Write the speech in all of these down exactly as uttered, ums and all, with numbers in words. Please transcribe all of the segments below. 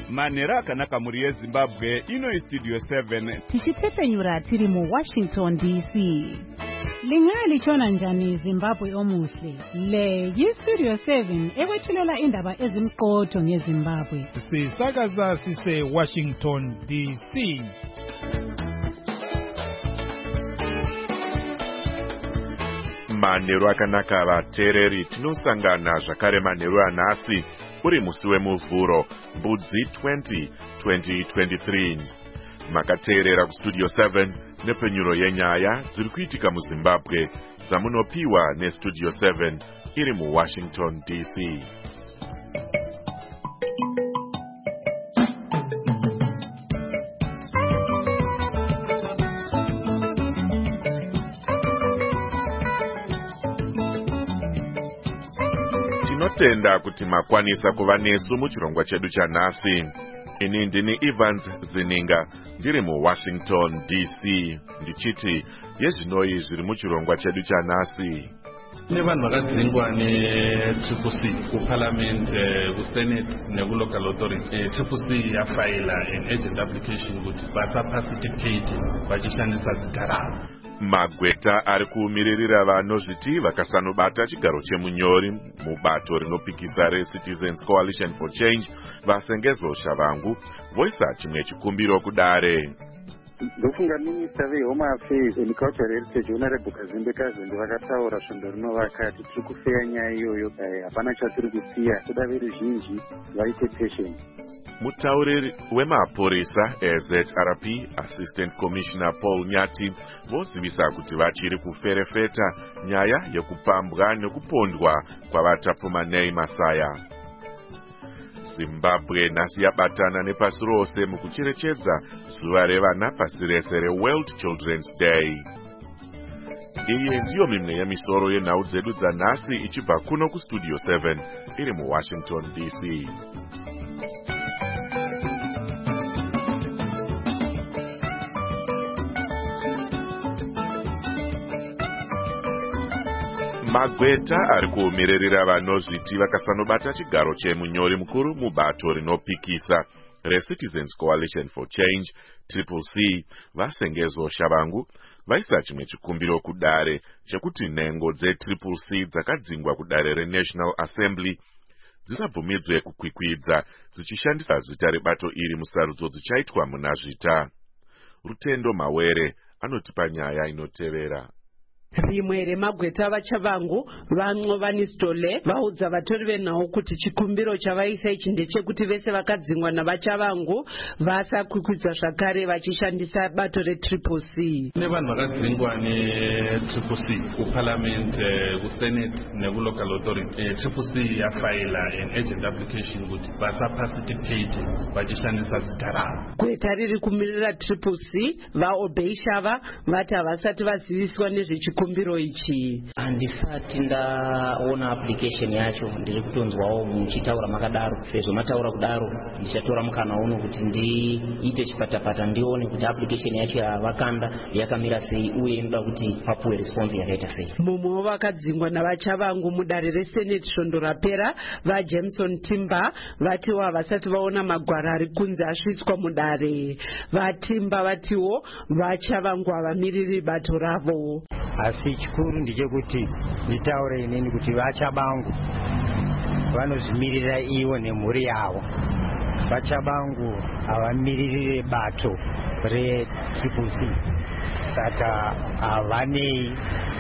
manhero akanaka muri yezimbabwe. Ino istudio seven tichitsepenyura tiri mu Washington D C. Lingali chona njani Zimbabwe omuhle. Le yistudio seven ekwethulela indaba ezimqotho ngeZimbabwe. Sisakaza sise Washington D C. Manhero akanaka vateereri, tinosangana zvakare manhero anhasi uri musi wemuvhuro Mbudzi twenty twenty twenty-three. Makateerera kustudio seven nepenyuro yenyaya dziri kuitika muZimbabwe dzamunopiwa nestudio seven iri muWashington D C. Tinotenda kuti makwanisa kuva nesu muchirongwa chedu chanhasi. Ini ndini Evans Zininga ndiri muWashington D C ndichiti yezvinoi zviri muchirongwa chedu chanhasi. Nevanhu vakadzingwa ne-Triple C kuParliament, kuSenate nekuLocal Authority. Triple C yafaila an urgent application kuti vasaparticipate vachishandisa zita ravo. Magweta ari kumiririra vanozviti vakasanobata chigaro chemunyori mubato rinopikisa reCitizens Coalition for Change vasengezo Shavangu voisa chimwe chikumbiro kudare. Ndofunga Minister veHome Affairs and Cultural Heritage Honorable Kazimbe Kazimbe vakataura svondo rino vakati tiri kufeya nyaya iyoyo, hapana chatiri kusiya, toda veruzhinji vaite patience. Mutauriri wemapurisa A Z R P Assistant Commissioner Paul Nyati vozivisa kuti vachiri kuferefeta nyaya yekupambwa nekupondwa kwavatapfumanei Masaya. Zimbabwe nhasi yabatana nepasi rose mukucherechedza zuva revana pasi rese reWorld Children's Day. Iyi ndiyo mimwe yemisoro yenhau dzedu dzanhasi ichibva kuno kustudio seven iri muWashington D C. Magweta ari kuomererera vanozviti vakasanobata chigaro chemunyori mukuru mubato rinopikisa reCitizens Coalition for Change Triple C vasengezo Shavangu vaisa chimwe chikumbiro kudare chekuti nhengo dzeTriple C dzakadzingwa kudare reNational Assembly dzisabvumidzwe kukwikwidza dzichishandisa zita rebato iri musarudzo dzichaitwa muna zvita. Rutendo Mawere anotipa nyaya inotevera. Rimwe remagweta vaChavangu van'ova nisitole vaudza vatori venhau kuti chikumbiro chavaisa ichi ndechekuti vese vakadzingwa navaChavangu vasakwikwidza zvakare vachishandisa bato reTriple C. Nevanhu vakadzingwa neTriple C kuParliament, kuSenate nekuLocal Authority. Triple C yafaila an urgent application kuti vasaparticipate vachishandisa zita ravo. Gweta riri kumirira Triple C vaObey Shava vati havasati vaziviswa nezvechikumbiro kumbiro ichi. Handisati ndaona application yacho ndiri kutonzwawo muchitaura makadaro. Sezvo mataura kudaro ndichatora mukana uno kuti ndiite chipatapata ndione kuti application yacho yavakanda yakamira sei uye inoda kuti papuwe response yakaita sei. Mumwe vakadzingwa navaChavangu mudare reSenate svondo rapera vaJameson Timber vatiwo havasati vaona magwara ari kunze asviswa mudare. VaTimber vatiwo vaChavangu havamiriri bato ravo. Asi chikuru ndechekuti nditaure ineni kuti vaChavangu vanozvimirira ivo nemhuri yavo. VaChavangu havamiriri bato reTriple C, saka havanei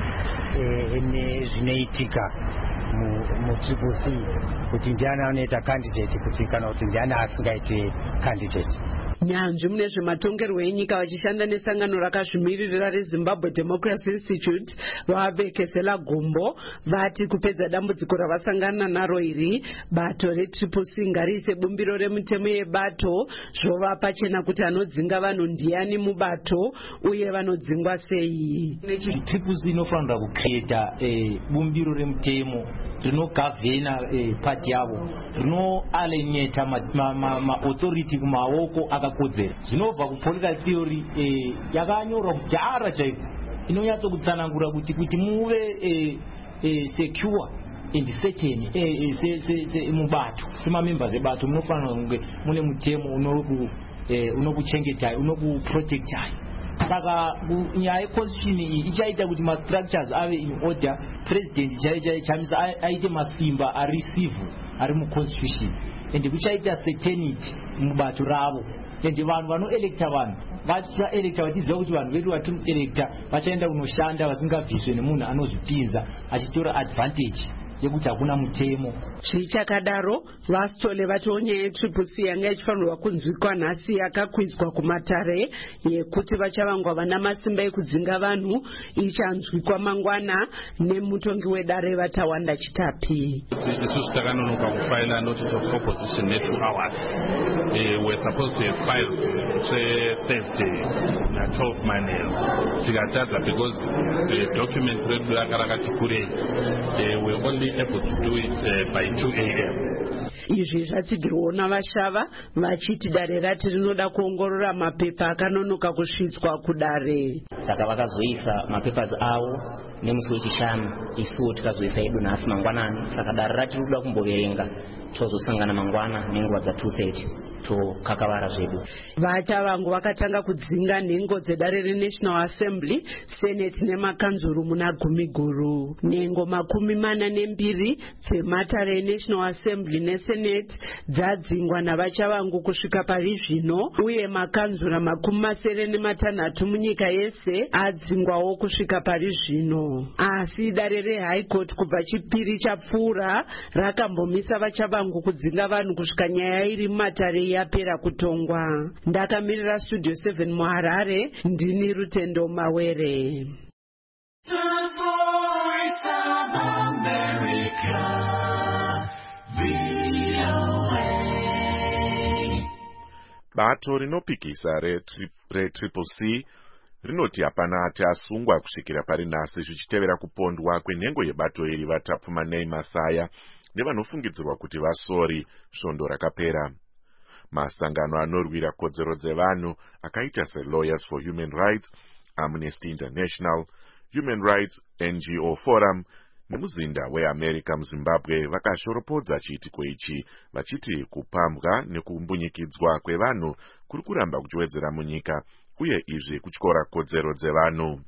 nezvinoitika muTriple C kuti ndiani anoita candidate kuti kana kuti ndiani asingaite candidate. Nyanzvi mune zvematongerwo enyika vachishanda nesangano rakazvimirira reZimbabwe Democracy Institute vavekesela gumbo vati kupedza dambudziko ravasangana naro iri bato reTriple C ngariise bumbiro remutemo yebato zvova chena kuti anodzinga vanhu ndiani mubato uye vanodzingwa sei. Triple C inofanira kucreata bumbiro remutemo rinogavhena pati yavo rinoalienata maauthority kumaoko akakodzera. Zvinobva kupolitical theory yakanyorwa kudhara chaiko inonyatsokutsanangura kuti kuti muve secure and certain eh, se, se, se, mubato semamembers ebato munofanira kunge mune mutemo unoku eh, unokuchengetai unokuprotectai. Saka nyaya yeconstitution iyi ichaita kuti mastructures ave in order. President chaicha chamisa aite masimba areceive ari muconstitution and kuchaita certainty mubato ravo and vanhu vanoelecta vanhu vachaelecta vachiziva kuti vanhu vedu vatinoelecta vachaenda kunoshanda vasingabviswe nemunhu anozvipinza achitora advantage yekuti hakuna mutemo. Zvichakadaro vasitole vatiwo nyaya yetriple C yanga ichifanirwa kunzwikwa nhasi yakakwizwa kumatare yekuti vachavangwa vana masimba ekudzinga vanhu ichanzwikwa mangwana nemutongi wedare Vatawanda Chitapi. Isusu takanonoka kufaila notice of opposition ne two hours. Uh, we're supposed to have filed say Thursday na twelve manel. Tikatadza because the document redu rakarati kurei. Uh, we're only able to do it uh, by two a m Izvi zvatsigirwawo navashava vachiti dare rati rinoda kuongorora mapepa akanonoka kusvitswa kudare. Saka vakazoisa mapepers avo nemusi wechishanu isuwo tikazoisa edu nhasi mangwanani. Saka dare rati rinoda kumboverenga tozosangana mangwana nenguva dza two thirty tokakavara zvedu. Vatavangu vakatanga kudzinga nhengo dzedare reNational Assembly, Senate nemakanzuru muna gumi guru. Nhengo makumi mana nembiri dzematare eNational Assembly neSenate dzadzingwa navachavangu kusvika pari zvino, uye makanzura makumi masere nematanhatu munyika yese adzingwawo kusvika pari zvino. Asi dare reHigh Court kubva chipiri chapfuura rakambomisa vachavangu kudzinga vanhu kusvika nyaya iri mumatare yapera kutongwa. Ndakamirira Studio seven muHarare, ndini Rutendo Mawere. The Voice of America, V O A. Bato rinopikisa retriple C rinoti hapana ati asungwa kusvikira pari nhasi zvichitevera kupondwa kwenhengo yebato iri Vatapfumanei Masaya nevanofungidzirwa kuti vasori svondo rakapera. Masangano anorwira kodzero dzevanhu akaita seLawyers for Human Rights, Amnesty International, Human Rights N G O Forum nemuzinda weAmerica muZimbabwe vakashoropodza chiitiko ichi vachiti kupambwa nekumbunyikidzwa kwevanhu kuri kuramba kuchiwedzera munyika uye izvi kutyora kodzero dzevanhu.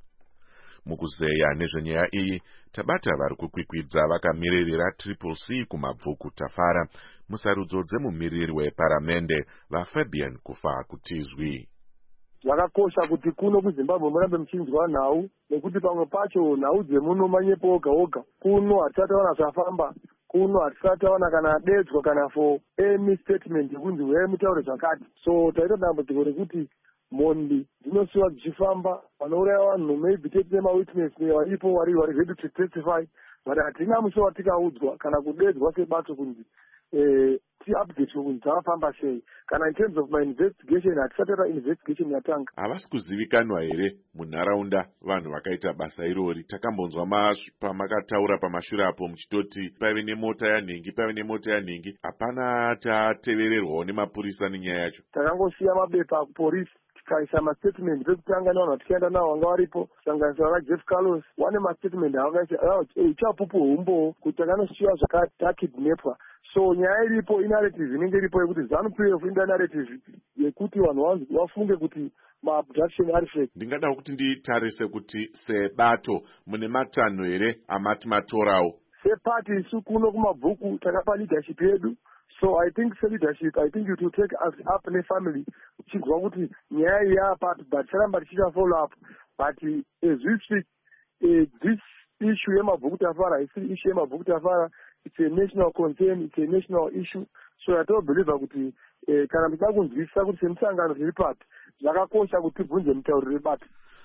Mukuzeya nezvenyaya iyi tabata vari kukwikwidza vakamiririra triple C kumabvuku Tafara musarudzo dzemumiriri weparamende vaFabian Kufa Kutizwi. Zvakakosha kuti kuno kuZimbabwe murambe muchinzwa nhau nekuti pamwe pacho nhau dzemuno manyepo oga oga kuno hatisati taona zvafamba, kuno hatisati taona kana adedzwa kana for any statement yekunzi we mutaure zvakati. So taita dambudziko rekuti mhondi dzinosiwa dzichifamba, vanouraya vanhu maybe tete mawitness varipo vari vari ready to testify, but hatina musi watikaudzwa kana kudedzwa sebato kunzi eh ti-update kunzi dzakafamba sei, kana in terms of my investigation hatisati taita investigation yatanga. Havasi kuzivikanwa here munharaunda vanhu vakaita basa irori? Takambonzwa pamakataura pamashure apo muchitoti paive nemota yanhingi paive nemota yanhingi, hapana tatevererwawo nemapurisa nenyaya yacho. Takangosiya mabepa akupolisi tikaisa mastatement pekutanga nevanhu vatichaenda navo vanga varipo kusanganisira vaJeff Carlos, wane mastatement avakaisa ichapupu humbo kuti takanosiyiwa zvakati takidnapwa. So nyaya iripo inarrative inenge iripo yekuti ZANU P F ine narrative yekuti vanhu vafunge kuti maabduction ari fake. Ndingada kuti nditarise kuti sebato mune matanho here amati matorawo sepati isu kuno kumabvuku takapa leadership yedu. So I think the leadership, I think it will take us up in the family. Chingwa kuti nyaya ya part but charamba ticha follow up. But as we speak, uh, this issue yemabhuku Tafara, it's issue yemabhuku Tafara, it's a national concern, it's a national issue. So I don't believe kuti kana mtakunzwisa kuti semsangano tiri part zvakakosha kuti tibvunze mutauriri bata.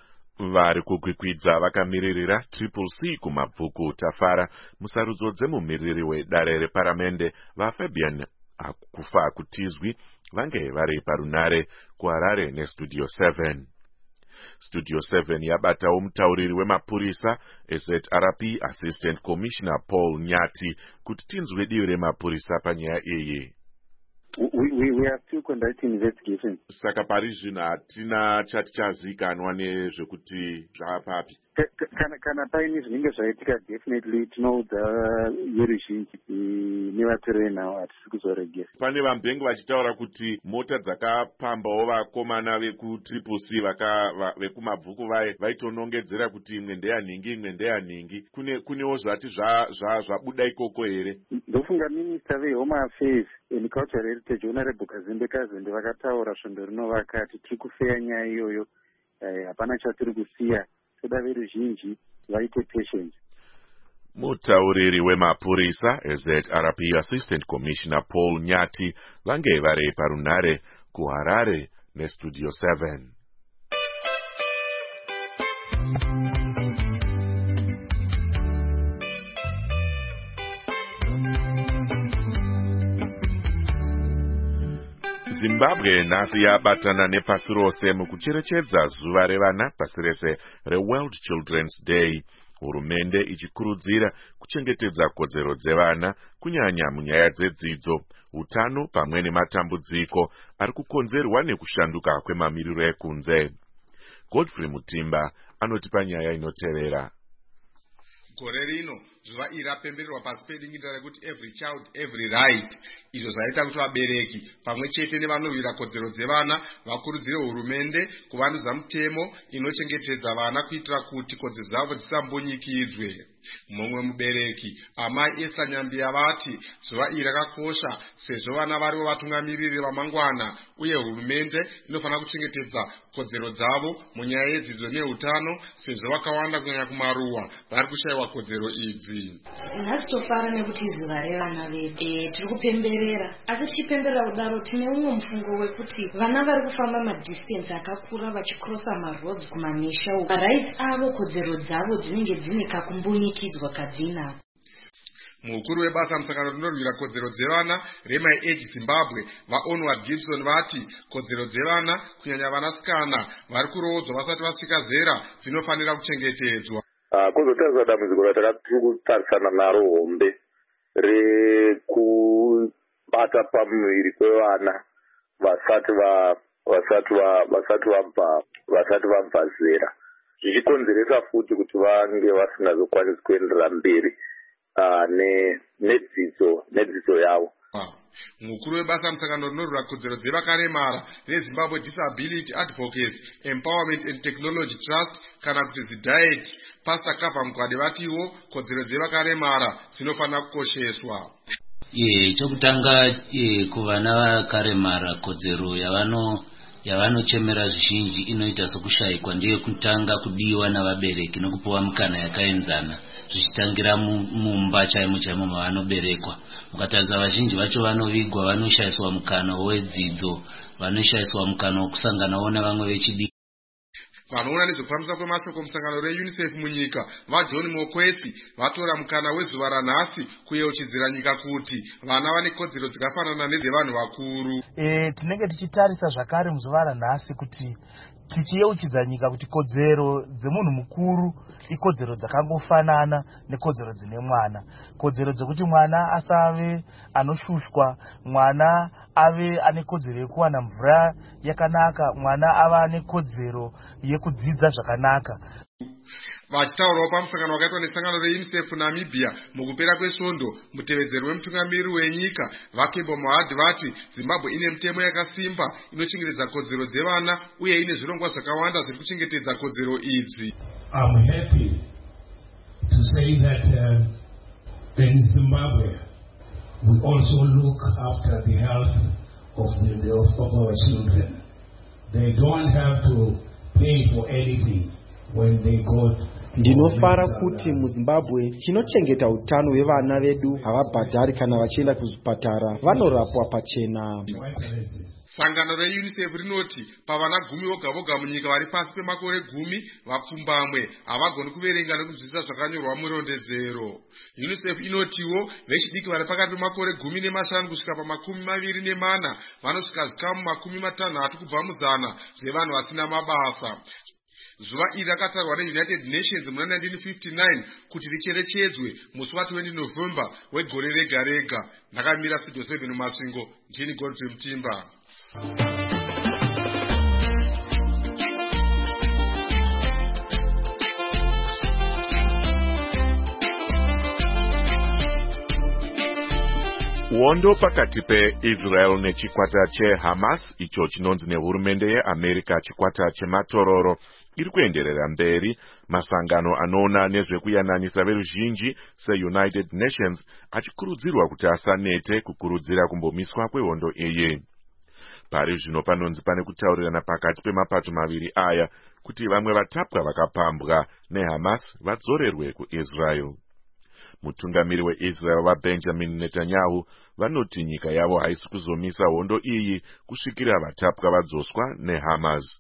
Vari kukwikwidza vakamiririra triple C kumabvuku Tafara musarudzo dzemumiriri wedare reparamende vaFabian Kufa Kutizwi vange vari parunare kuHarare neStudio seven. Studio seven yabatawo mutauriri wemapurisa S Z R P Assistant Commissioner Paul Nyati kuti tinzwe divi remapurisa panyaya iyi. We, we, we are still conducting investigation. Saka pari zvino hatina chati chazikanwa nezvekuti zvapapi. kana kana paine zvinenge zvaitika definitely tinoudza veruzhinji nevatorei nawo hatisi kuzoregesa. Pane vambengu vachitaura kuti mota dzakapambawo vakomana vekutriple c vekumabvuku vaye vaitonongedzera kuti imwe ndeyanhingi imwe ndeyanhingi. Kunewo zvati zvabuda ikoko here? Ndofunga minista vehome affairs and cultural heritage honorable Kazimbe Kazimbe vakataura svondo rino vakati tiri kufeya nyaya iyoyo, hapana chatiri kusiya, toda veruzhinji vaite patience. Mutauriri wemapurisa Z R P Assistant Commissioner Paul Nyati vange vari parunare kuHarare neStudio seven. Zimbabwe nhasi yabatana nepasi rose mukucherechedza zuva revana pasi rese reWorld Children's Day. Hurumende ichikurudzira kuchengetedza kodzero dzevana kunyanya munyaya dzedzidzo, utano pamwe nematambudziko ari kukonzerwa nekushanduka kwemamiriro ekunze. Godfrey Mutimba anotipa nyaya inotevera. Gore rino zuva iri rapembererwa pasi pedingindira rekuti every child every right, izvo zvaita kuti vabereki pamwe chete nevanovira kodzero dzevana vakurudzire hurumende kuvandudza mutemo inochengetedza vana kuitira kuti kodzero dzavo dzisambonyikidzwe. Mumwe mubereki amai Esa Nyambia vati zuva iri rakakosha sezvo vana varivo vatungamiriri vamangwana uye hurumende inofanira kuchengetedza kodzero dzavo munyaya yedzidzo neutano sezvo vakawanda kunyanya kumaruwa vari kushayiwa kodzero idzi. Nhasi tofara nekuti zuva revana vedu e, tiri kupemberera, asi tichipemberera kudaro tine umwe mufungo wekuti vana vari kufamba madistance akakura vachikrosa maroads kumamisha uko, rights avo kodzero dzavo dzinenge dzine kakumbunyikidzwa kadzina. Mukuru webasa musangano rinorwira kodzero dzevana reMy Age Zimbabwe vaOnward Gibson vati kodzero dzevana kunyanya vanasikana vari kurodzwa vasati vasvika zera dzinofanira kuchengetedzwa. Kwozotariswa dambudziko ratakatiri kutarisana naro hombe rekubata pamuviri kwevana vasati vasati vasati vabva vasati vabva zera, zvichikonzeresa futi kuti vange vasingazokwanisi kuenderera mberi nedzidzo nedzidzo yavo. Mukuru webasa musangano rinorwira kodzero dzevakaremara reZimbabwe Disability Advocacy Empowerment and Technology Trust kana kuti ZIDAET Pastor Kapa Mkwade vatiwo kodzero dzevakaremara dzinofanira kukosheswa. Ye chokutanga kuvana vakaremara kodzero yavano yavanochemera zvizhinji inoita sokushayikwa ndiye kutanga kudiwa navabereki nokupiwa mukana yakaenzana zvichitangira mumba chaimo chaimo mavanoberekwa. Mukatarisa vazhinji vacho vanovigwa vanoshayiswa mukana wedzidzo, vanoshayiswa mukana wokusanganawo navamwe vechidiki. Vanoona nezvekufambisa kwemashoko musangano reUNICEF munyika vaJohn Mokwetsi vatora mukana wezuva ranhasi kuyeuchidzira nyika kuti vana vane kodzero dzakafanana nedzevanhu vakuru. E, tinenge tichitarisa zvakare muzuva ranhasi kuti tichiyeuchidza nyika kuti kodzero dzemunhu mukuru ikodzero dzakangofanana nekodzero dzine mwana. Kodzero dzekuti mwana asave anoshushwa, mwana ave ane kodzero yekuwana mvura yakanaka, mwana ava ane kodzero yekudzidza zvakanaka. Vachitaurawo pamusangano wakaitwa nesangano reUNICEF Namibia mukupera kwesvondo, mutevedzeri wemutungamiriri wenyika vaKebo Mohadi vati Zimbabwe ine mitemo yakasimba inochengetedza kodzero dzevana uye ine zvirongwa zvakawanda zviri kuchengetedza kodzero idzi. I'm happy to say that uh, in Zimbabwe we also look after the health of, the, of, of our children. They don't have to pay for anything when they go. Ndinofara kuti muZimbabwe chinochengeta utano hwevana vedu havabhadhari kana vachienda kuzvipatara, vanorapwa pachena. Sangano reUNICEF rinoti pavana gumi voga voga munyika vari pasi pemakore gumi vapfumbamwe havagoni kuverenga nekunzwisisa zvakanyorwa murondedzero. UNICEF inotiwo vechidiki vari pakati pemakore gumi nemashanu kusvika pamakumi maviri nemana vanosvika zvikamu makumi matanhatu kubva muzana zvevanhu vasina mabasa. Zuva iri rakatarwa neUnited Nations muna nineteen fifty-nine kuti richerechedzwe musi wa-twenty November wegore rega rega. Ndakamira Studio seven Masvingo, ndini Godfrey Mutimba. Hondo pakati peIsrael nechikwata cheHamas icho chinonzi nehurumende yeAmerica chikwata chematororo iri kuenderera mberi, masangano anoona nezvekuyananisa veruzhinji seUnited Nations achikurudzirwa kuti asanete kukurudzira kumbomiswa kwehondo iyi. Pari zvino panonzi pane kutaurirana pakati pemapato maviri aya kuti vamwe vatapwa vakapambwa neHamas vadzorerwe kuIsrael. Mutungamiri weIsrael vaBenjamin Netanyahu vanoti nyika yavo haisi kuzomisa hondo iyi kusvikira vatapwa vadzoswa neHamas.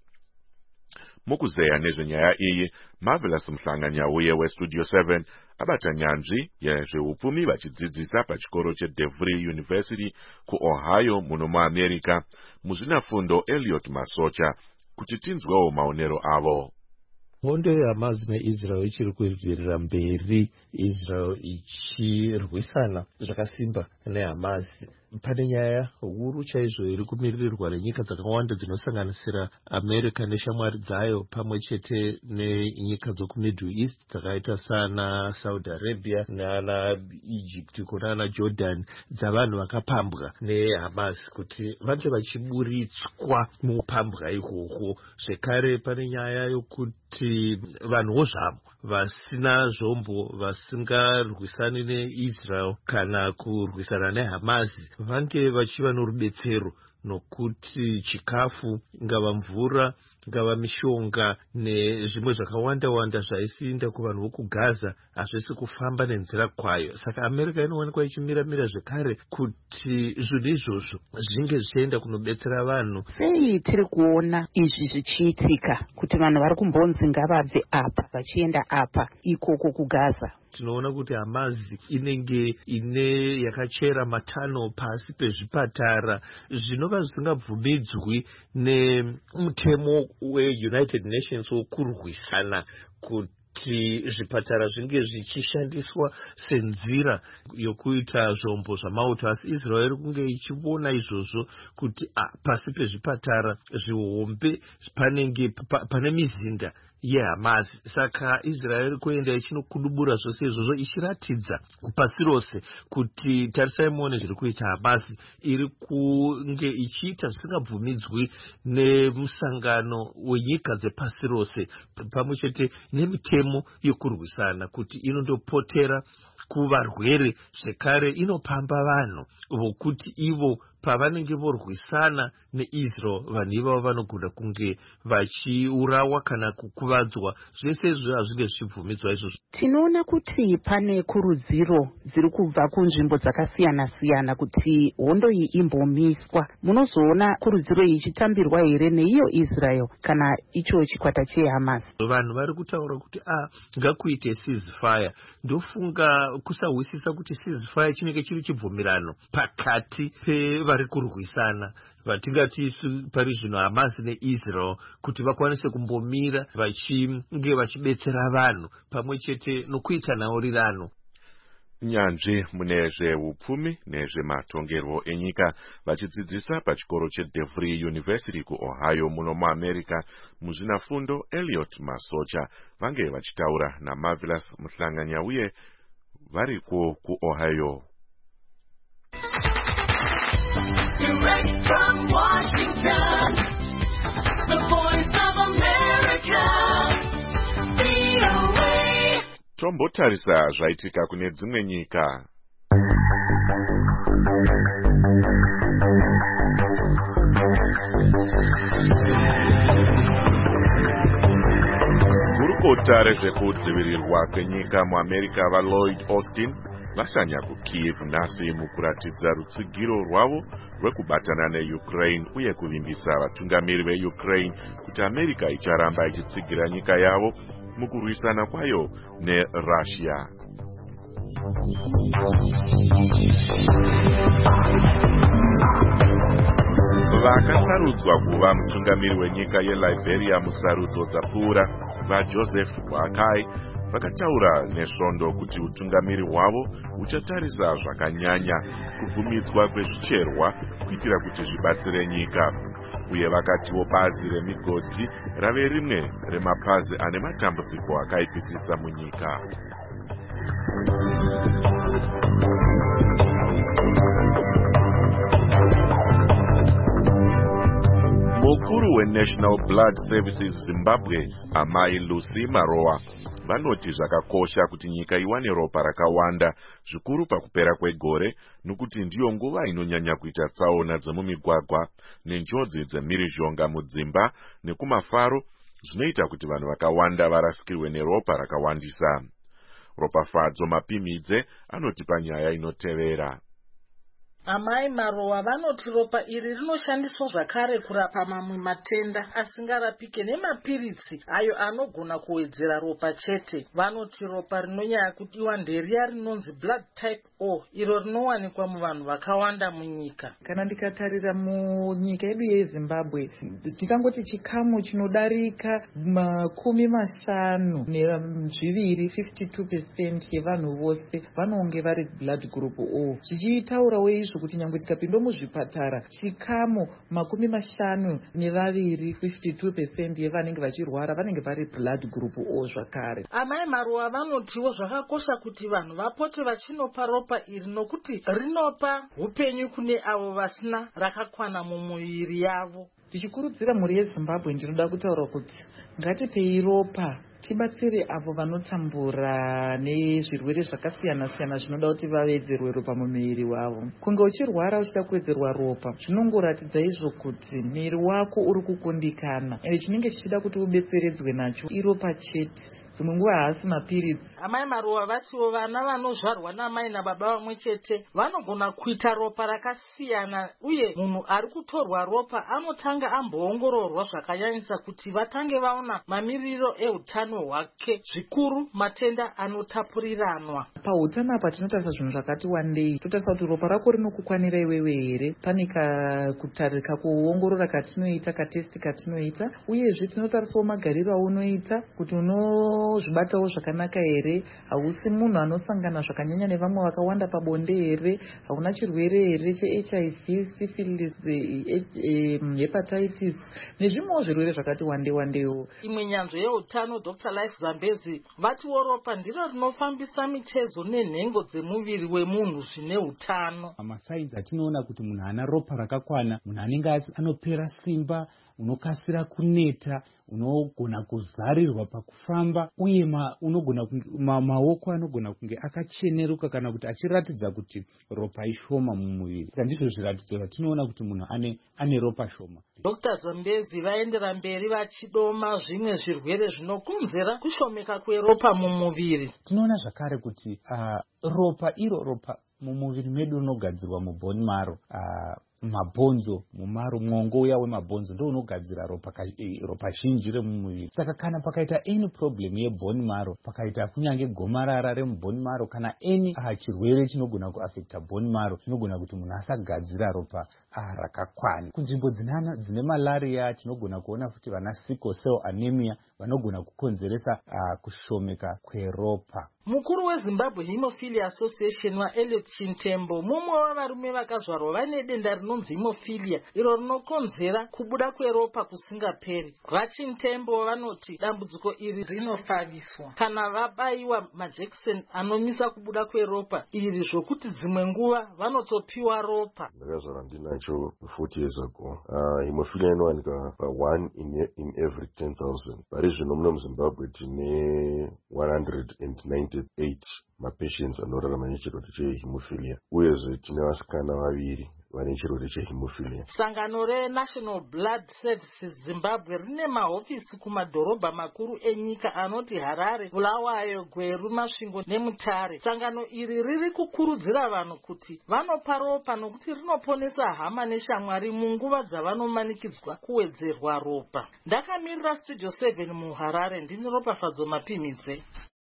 Mukuzeya nezvenyaya iyi, Marvelous Mhlanganyauye weStudio seven abata nyanzvi yezveupfumi vachidzidzisa pachikoro cheDevry University kuOhio muno muAmerica, muzvinafundo Elliot Masocha, kuti tinzwewo maonero avo. Hondo yeHamas neIsrael ichiri kuenderera mberi, Israel ichirwisana zvakasimba neHamas. Pane nyaya huru chaizvo iri kumiririrwa nenyika dzakawanda dzinosanganisira America neshamwari dzayo pamwe chete nenyika dzekuMiddle East dzakaita sana Saudi Arabia nana Egypt kunana Jordan, dzavanhu vakapambwa neHamas kuti vange vachiburitswa mupambwa ihwohwo. Zvekare pane nyaya yokuti vanhuwo zvavo vasina zvombo vasingarwisani neIsrael kana kurwisana neHamas vange vachiva norubetsero, nokuti chikafu, ngava mvura, ngava mishonga nezvimwe zvakawanda wanda zvaisinda kuvanhu vokuGaza hazvisi kufamba nenzira kwayo. Saka America inowanikwa ichimira-mira zvekare kuti zvinhu izvozvo zvinge zvichienda kunobetsera vanhu. Sei tiri kuona izvi zvichiitika kuti vanhu vari kumbonzi ngavabve apa vachienda apa ikoko kuGaza? Tinoona kuti Hamas inenge ine yakachera matano pasi pezvipatara zvinova zvisingabvumidzwi nemutemo weUnited Nations wokurwisana kuti zvipatara zvinge zvichishandiswa senzira yokuita zvombo zvamauto. Asi Israel iri kunge ichiona izvozvo kuti ah, pasi pezvipatara zvihombe panenge pane mizinda yeHamas. Saka Israel kuenda ichinokudubura zvose izvozvo ichiratidza pasi rose kuti tarisai muone zviri kuita Hamas, iri kunge ichiita zvisingabvumidzwi nemusangano wenyika dzepasi rose pamwe chete nemitemo yokurwisana, kuti inondopotera kuvarwere zvekare inopamba vanhu vokuti ivo pavanenge vorwisana neIsrael vanhu ivavo vanogona kunge vachiurawa kana kukuvadzwa. Zvese izvo hazvinge zvichibvumidzwa izvozvo. Tinoona kuti pane kurudziro dziri kubva kunzvimbo dzakasiyana-siyana kuti hondo iyi imbomiswa. Munozoona kurudziro iyi ichitambirwa here neiyo Israel kana icho chikwata cheHamas? Vanhu vari kutaura kuti ah, ngakuite ceasefire. Ndofunga kusahwisisa kuti ceasefire chinenge chiri chibvumirano pakati pevari kurwisana, vatingati pari zvino Hamas neIsrael, kuti vakwanise kumbomira vachinge vachibetsera vanhu pamwe chete nokuita nhaurirano. Nyanzvi mune zveupfumi nezvematongerwo enyika vachidzidzisa pachikoro cheDevry University kuOhio muno muAmerica, muzvinafundo Elliot Masocha vange vachitaura naMarvelous Mhlanganyauye variko kuOhio. Direct from Washington, the voice of America, V O A. Tombotarisa zvaitika kune dzimwe nyika. Gurukota rezvekudzivirirwa kwenyika muAmerica vaLloyd Austin vashanya kuKyiv nhasi mukuratidza rutsigiro rwavo rwekubatana neUkraine uye kuvimbisa vatungamiri veUkraine kuti America icharamba ichitsigira nyika yavo mukurwisana kwayo neRussia. Vakasarudzwa kuva mutungamiri wenyika yeLiberia musarudzo dzapfuura vaJoseph Boakai vakataura nesvondo kuti utungamiri hwavo huchatarisa zvakanyanya kubvumidzwa kwezvicherwa kuitira kuti zvibatsire nyika, uye vakatiwo bazi remigodhi rave rimwe remapazi ane matambudziko akaipisisa munyika. mukuru weNational Blood Services Zimbabwe amai Lucy Maroa vanoti zvakakosha kuti nyika iwane ropa rakawanda zvikuru pakupera kwegore nokuti ndiyo nguva inonyanya kuita tsaona dzemumigwagwa nenjodzi dzemhirizhonga mudzimba nekumafaro zvinoita kuti vanhu vakawanda varasikirwe neropa rakawandisa. Ropafadzo Mapimidze anoti panyaya inotevera. Amai Maroa vanoti ropa iri rinoshandiswa zvakare kurapa mamwe matenda asingarapike nemapiritsi ayo anogona kuwedzera ropa chete. Vanoti ropa rinonyanya kudiwa nderiya rinonzi blood type O iro rinowanikwa muvanhu vakawanda munyika. Kana ndikatarira munyika yedu yeZimbabwe ndingangoti chikamu chinodarika makumi mashanu nezviviri fifty-two percent yevanhu vose vanonge vari blood group O. Chichitaurawo izvo kuti nyangwe tikapinda muzvipatara chikamu makumi mashanu nevaviri fifty-two percent yevanenge vachirwara vanenge vari blood group O zvakare. Amai Maroa vanotiwo zvakakosha kuti vanhu vapote vachinopa ropa iri nokuti rinopa upenyu kune avo vasina rakakwana mumuviri yavo. Tichikurudzira mhuri yeZimbabwe ndinoda kutaura kuti ngatipei ropa tibatsire avo vanotambura nezvirwere zvakasiyana siyana zvinoda kuti vawedzerwe ropa mumuviri wavo. Kunge uchirwara uchida kuwedzerwa ropa zvinongoratidza izvo kuti muviri wako uri kukundikana ende chinenge chichida kuti ubetseredzwe nacho iropa chete. Dzimwe nguva haasi mapiritsi. Amai Maroa vatiwo vana vanozvarwa namai nababa vamwe chete vanogona kuita ropa rakasiyana uye munhu ari kutorwa ropa anotanga amboongororwa zvakanyanyisa kuti vatange vaona mamiriro eutano hwake zvikuru matenda anotapuriranwa. Pautano apa tinotarisa zvinhu zvakati wandei. Totarisa kuti ropa rako rinokukwanira iwewe here. Pane kutarika kuongorora katinoita katesti katinoita uyezve tinotarisawo magariro aunoita kuti uno zvibatawo zvakanaka here, hausi munhu anosangana zvakanyanya nevamwe vakawanda pabonde here, hauna chirwere here cheH I V, syphilis, hepatitis nezvimwewo zvirwere zvakati wande wandewo. Imwe nyanzvo yeutano Doctor Life Zambezi vatiwo ropa ndiro rinofambisa mitezo nenhengo dzemuviri wemunhu zvine utano. Masainzi atinoona kuti munhu ana ropa rakakwana, munhu anenge anopera simba, unokasira kuneta, unogona kuzarirwa pakufamba uye ma, unogona ma, maoko anogona kunge akacheneruka kana kuti achiratidza kuti ropa ishoma mumuviri. Saka ndizvo zviratidzo zvatinoona kuti munhu ane, ane ropa shoma. Doctor Zambezi vaendera mberi vachidoma zvimwe zvirwere zvinokonzera kushomeka kweropa mumuviri. Tinoona zvakare kuti uh, ropa iro ropa mumuviri medu unogadzirwa mubhoni maro, uh, mabhonzo mumaro, mwongo uya wemabhonzo ndio unogadzira ropa, ropa zhinji remumuviri. Saka kana pakaita any problem yebhoni maro, pakaita kunyange gomarara remubhoni maro kana any uh, chirwere chinogona kuaffecta bhoni maro, chinogona kuti munhu asagadzira ropa uh, rakakwana. Kunzvimbo dzine malaria tinogona kuona kuti vana sickle cell anemia vanogona kukonzeresa uh, kushomeka kweropa. Mukuru weZimbabwe Hemophilia Association waEliot Chintembo mumwe wavarume vakazvarwa vane denda rinonzi hemophilia iro rinokonzera kubuda kweropa kusingaperi. VaChintembo vanoti dambudziko iri rinofadiswa kana vabaiwa majekiseni anonyisa kubuda kweropa iri zvokuti dzimwe nguva vanotopiwa ropa. Ndakazvarwa ndinacho forty years ago. Uh, hemophilia inowanika pa one in, in every ten thousand. Pari zvino muno muZimbabwe tine one hundred ninety-eight mapatients anorarama nechirwere chehemophilia uyezve tine vasikana vaviri vane chirwere chehemophilia. Sangano reNational Blood Services Zimbabwe rine mahofisi kumadhorobha makuru enyika anoti Harare, Bulawayo, Gweru, Masvingo neMutare. Sangano iri riri kukurudzira vanhu kuti vanopa ropa nokuti rinoponesa hama neshamwari munguva dzavanomanikidzwa kuwedzerwa ropa. Ndakamirira Studio seven muHarare, ndini Ropafadzo Mapimidze.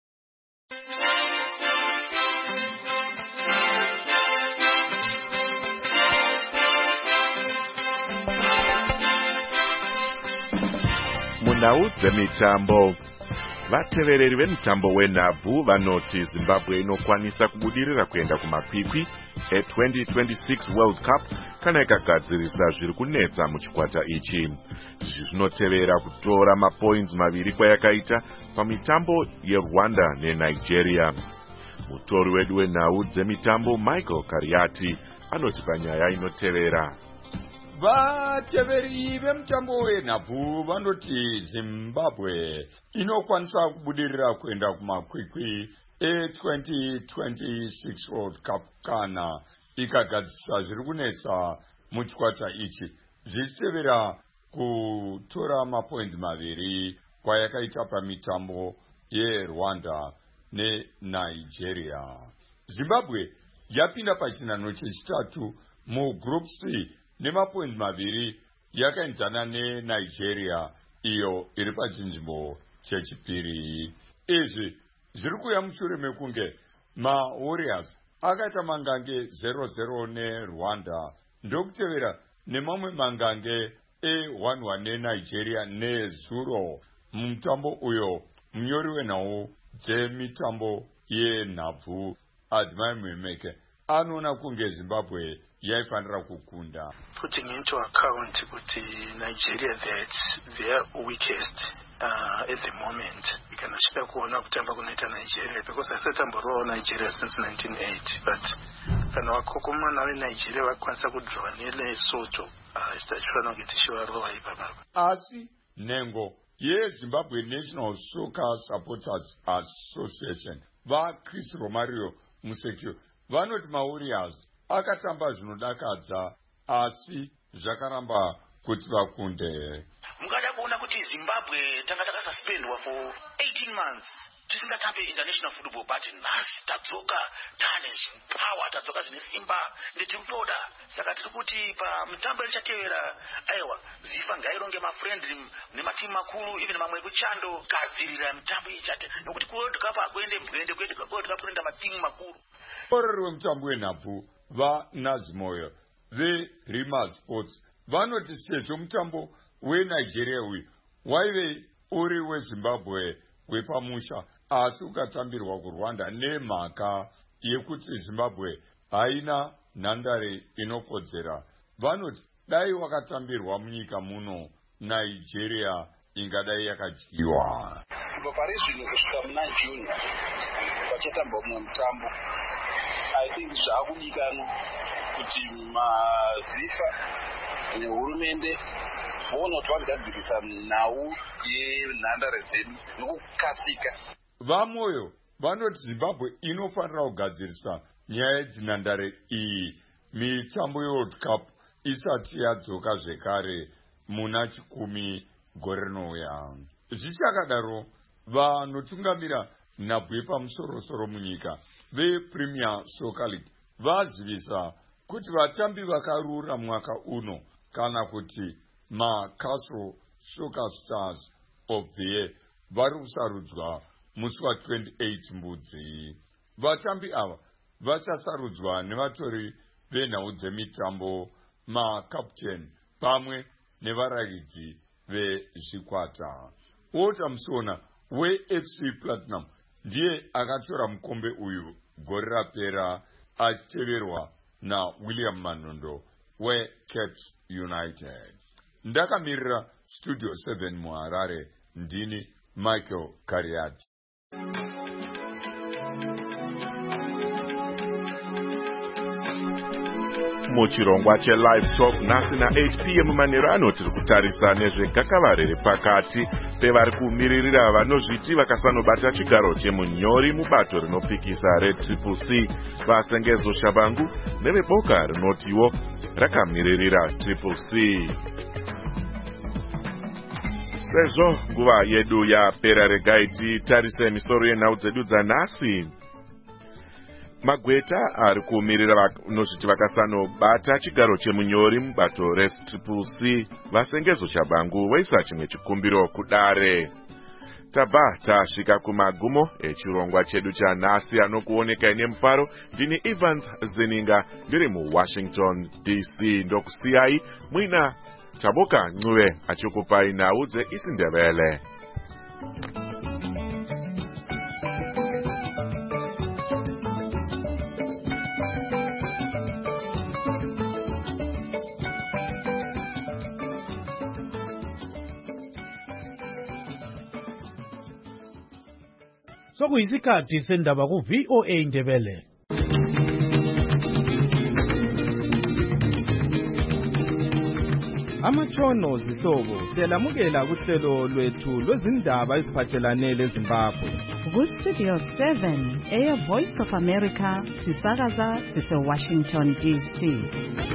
Munhau dzemitambo. Vatevereri vemutambo wenhabvu vanoti Zimbabwe inokwanisa kubudirira kuenda kumakwikwi e-twenty twenty-six World Cup kana ikagadzirisa zviri kunetsa muchikwata ichi. Izvi zvinotevera kutora mapoints maviri kwayakaita pamitambo yeRwanda neNigeria. Mutori wedu wenhau dzemitambo Michael Kariati anoti panyaya inotevera. vateveri vemutambo wenhabvu vanoti zimbabwe inokwanisa kubudirira kuenda kumakwikwi e-twenty twenty-six World Cup kana ikagadzisa zviri kunetsa muchikwata ichi zvichitevera kutora mapoints maviri kwayakaita pamitambo yeRwanda neNigeria. Zimbabwe yapinda pachinhanho chechitatu mugroup C nemapoints maviri yakaenzana neNigeria iyo iri pachinzvimbo chechipiri. Izvi zviri kuuya mushure mekunge maWarriors akaita mangange zero zero neRwanda ndokutevera nemamwe mangange e one one neNigeria nezuro mumutambo uyo. Munyori wenhau dzemitambo yenhabvu Admai Mwemeke anoona kunge Zimbabwe yaifanira kukunda. Putting into account kuti Nigeria that's their weakest uh, at the moment. We can actually kuona kutamba kunoita Nigeria because I said tamboroa Nigeria since nineteen eighty, but kana wakokomana veNigeria vakwanisa kudraw neLesotho isitachifana kuti chivarowa ipapa. Asi nengo yeZimbabwe National Soccer Supporters Association vaChris Romario Musekio vanoti maWarriors akatamba zvinodakadza asi zvakaramba kuti vakunde. Mungada kuona kuti Zimbabwe tanga takasuspendwa for eighteen months tisingatambe international football, but nhasi tadzoka tane power, tadzoka zvine simba ndetirikutoda. Saka tiri kuti pamutambo richatevera aiwa zifa ngaironge mafriendly nematimu makuru even mamwe ekuchando gadzirira mitambo ichate nokuti World Cup akuende mbwende kwete World Cup kuenda matimu makuru. Orori wemutambo wenhabvu vaNazimoyo veRima Sports vanoti sezvo mutambo weNigeria uyu waive uri weZimbabwe wepamusha asi ukatambirwa kuRwanda nemhaka yekuti Zimbabwe haina nhandare inokodzera. Vanoti dai wakatambirwa munyika muno Nigeria ingadai yakadyiwa. Pari zvino kusvika muna June vachatamba mumwe mutambo, I think zvaakudikanwa kuti mazifa nehurumende voona kuti vangadzikisa nhau yenhandare dzedu nokukasika. Vamoyo vanoti Zimbabwe inofanira kugadzirisa nyaya yedzinhandare iyi mitambo yeWorld Cup isati yadzoka zvekare muna chikumi gore rinouya. Zvichakadaro vanotungamira nhabvu yepamusoro-soro munyika vePremier Soccer League vazivisa kuti vatambi vakarura mwaka uno kana kuti maCastle Soccer Stars of the Year vari kusarudzwa musi wa twenty-eight Mbudzi. Vatambi ava vachasarudzwa nevatori venhau dzemitambo, makapteni pamwe nevaraidzi vezvikwata. Walter Musona weF C Platinum ndiye akatora mukombe uyu gore rapera achiteverwa naWilliam Manondo weCape United. Ndakamirira Studio seven muHarare ndini Michael Kariati. Muchirongwa cheLive Talk nhasi na-eight p m manheru ano tiri kutarisa nezvegakava riri pakati pevari kumiririra vanozviti vakasanobata chigaro chemunyori mubato rinopikisa retriple C vasengezo Shabangu neveboka rinotiwo rakamiririra triple C. Sezvo nguva yedu yapera, regai titarise misoro yenhau dzedu dzanhasi. Magweta ari kumirira vanozviti vakasanobata chigaro chemunyori mubato retriple C vasengezo Shabangu voisa chimwe chikumbiro kudare. Tabva tasvika kumagumo echirongwa chedu chanhasi anokuonekai nemufaro. Ndini Evans Zininga ndiri muWashington D C ndokusiyai muina Chaboka Ncube achikupai nhau dzeIsindebele. Sokuyisikhathi sendaba ku-V O A Ndebele. Amatshono zihlobo siyalamukela kuhlelo lwethu lwezindaba eziphathelane leZimbabwe. Ku-Studio seven, Air Voice of America, sisakaza sise-Washington D C.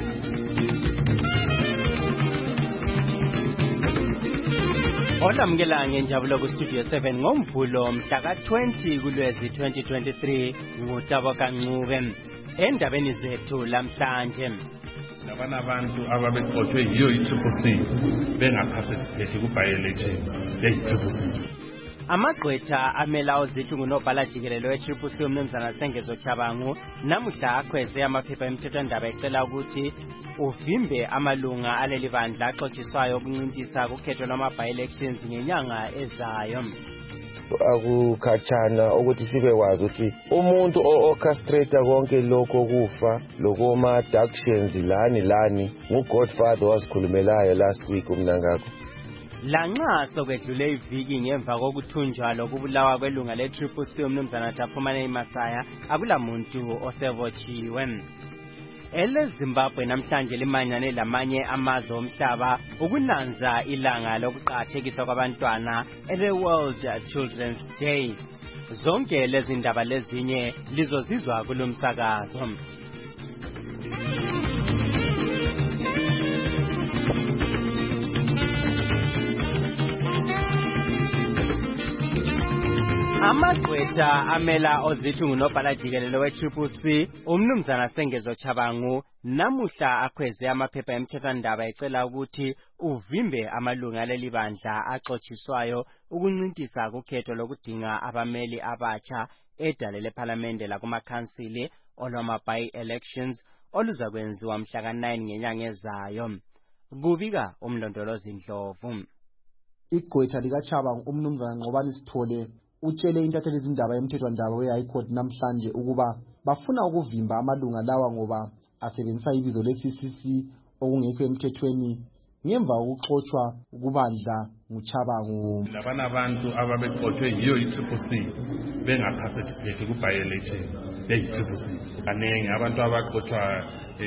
Olamukela ngenjabulo ku-Studio seven ngoMvulo mhla ka-twenty kuLwezi twenty twenty-three nguTabo Kancube. Endabeni zethu lamhlanje, labana abantu ababexothwe yiyo i-Triple C bengaparticipate ku-by-election eyi-Triple C. amagqwetha amela uZithu ngunobhala jikelelo we-Triple C umnumzana Sengezo Chabangu namuhla akhweze amaphepha emthethwandaba ecela ukuthi uvimbe amalunga aleli bandla axotshiswayo ukuncintisa kukhetho lwama-by-elections ngenyanga ezayo. Akukhatshana ukuthi sibe kwazi ukuthi umuntu o-orchestrate konke lokho kufa lokoma abductions lani lani nguGodfather wazikhulumelayo last week umnangakho. Lanxa sokwedlule iviki ngemva kokuthunjwa lokubulawa kwelunga le-Triple C umnumzana Taphumane Masaya akulamuntu osevotshiwe. EleZimbabwe namhlanje limanyane lamanye amazwe omhlaba ukunanza ilanga lokuqakathekiswa kwabantwana ele-World Children's Day. Zonke lezi ndaba lezinye lizozizwa kulomsakazo. Amagqwetha amela uZithu ngunobhala jikelelo we-Triple C umnumzana Sengezo Chabangu namuhla akhweze amaphepha emthethwandaba ecela ukuthi uvimbe amalunga aleli bandla axotshiswayo ukuncintisa kukhetho lokudinga abameli abatsha edale lephalamende lakumakhansili olwama-by-elections oluzakwenziwa mhla ka-nine ngenyanga ezayo. Kubika umlondolozi Ndlovu. Igqwetha likaChabangu umnumzana Nqobani Sithole utshele intatheli izindaba emthethwandaba we-High Court namhlanje ukuba bafuna ukuvimba amalunga lawa ngoba asebenzisa ibizo le-C C C okungekho emthethweni ngemva kokuxoshwa kubandla nguChabangu. Labana abantu ababexothwe yiyo i-Triple C bengaparticipate ku-by-election eyi-Triple C. Kanengi abantu abaxothwa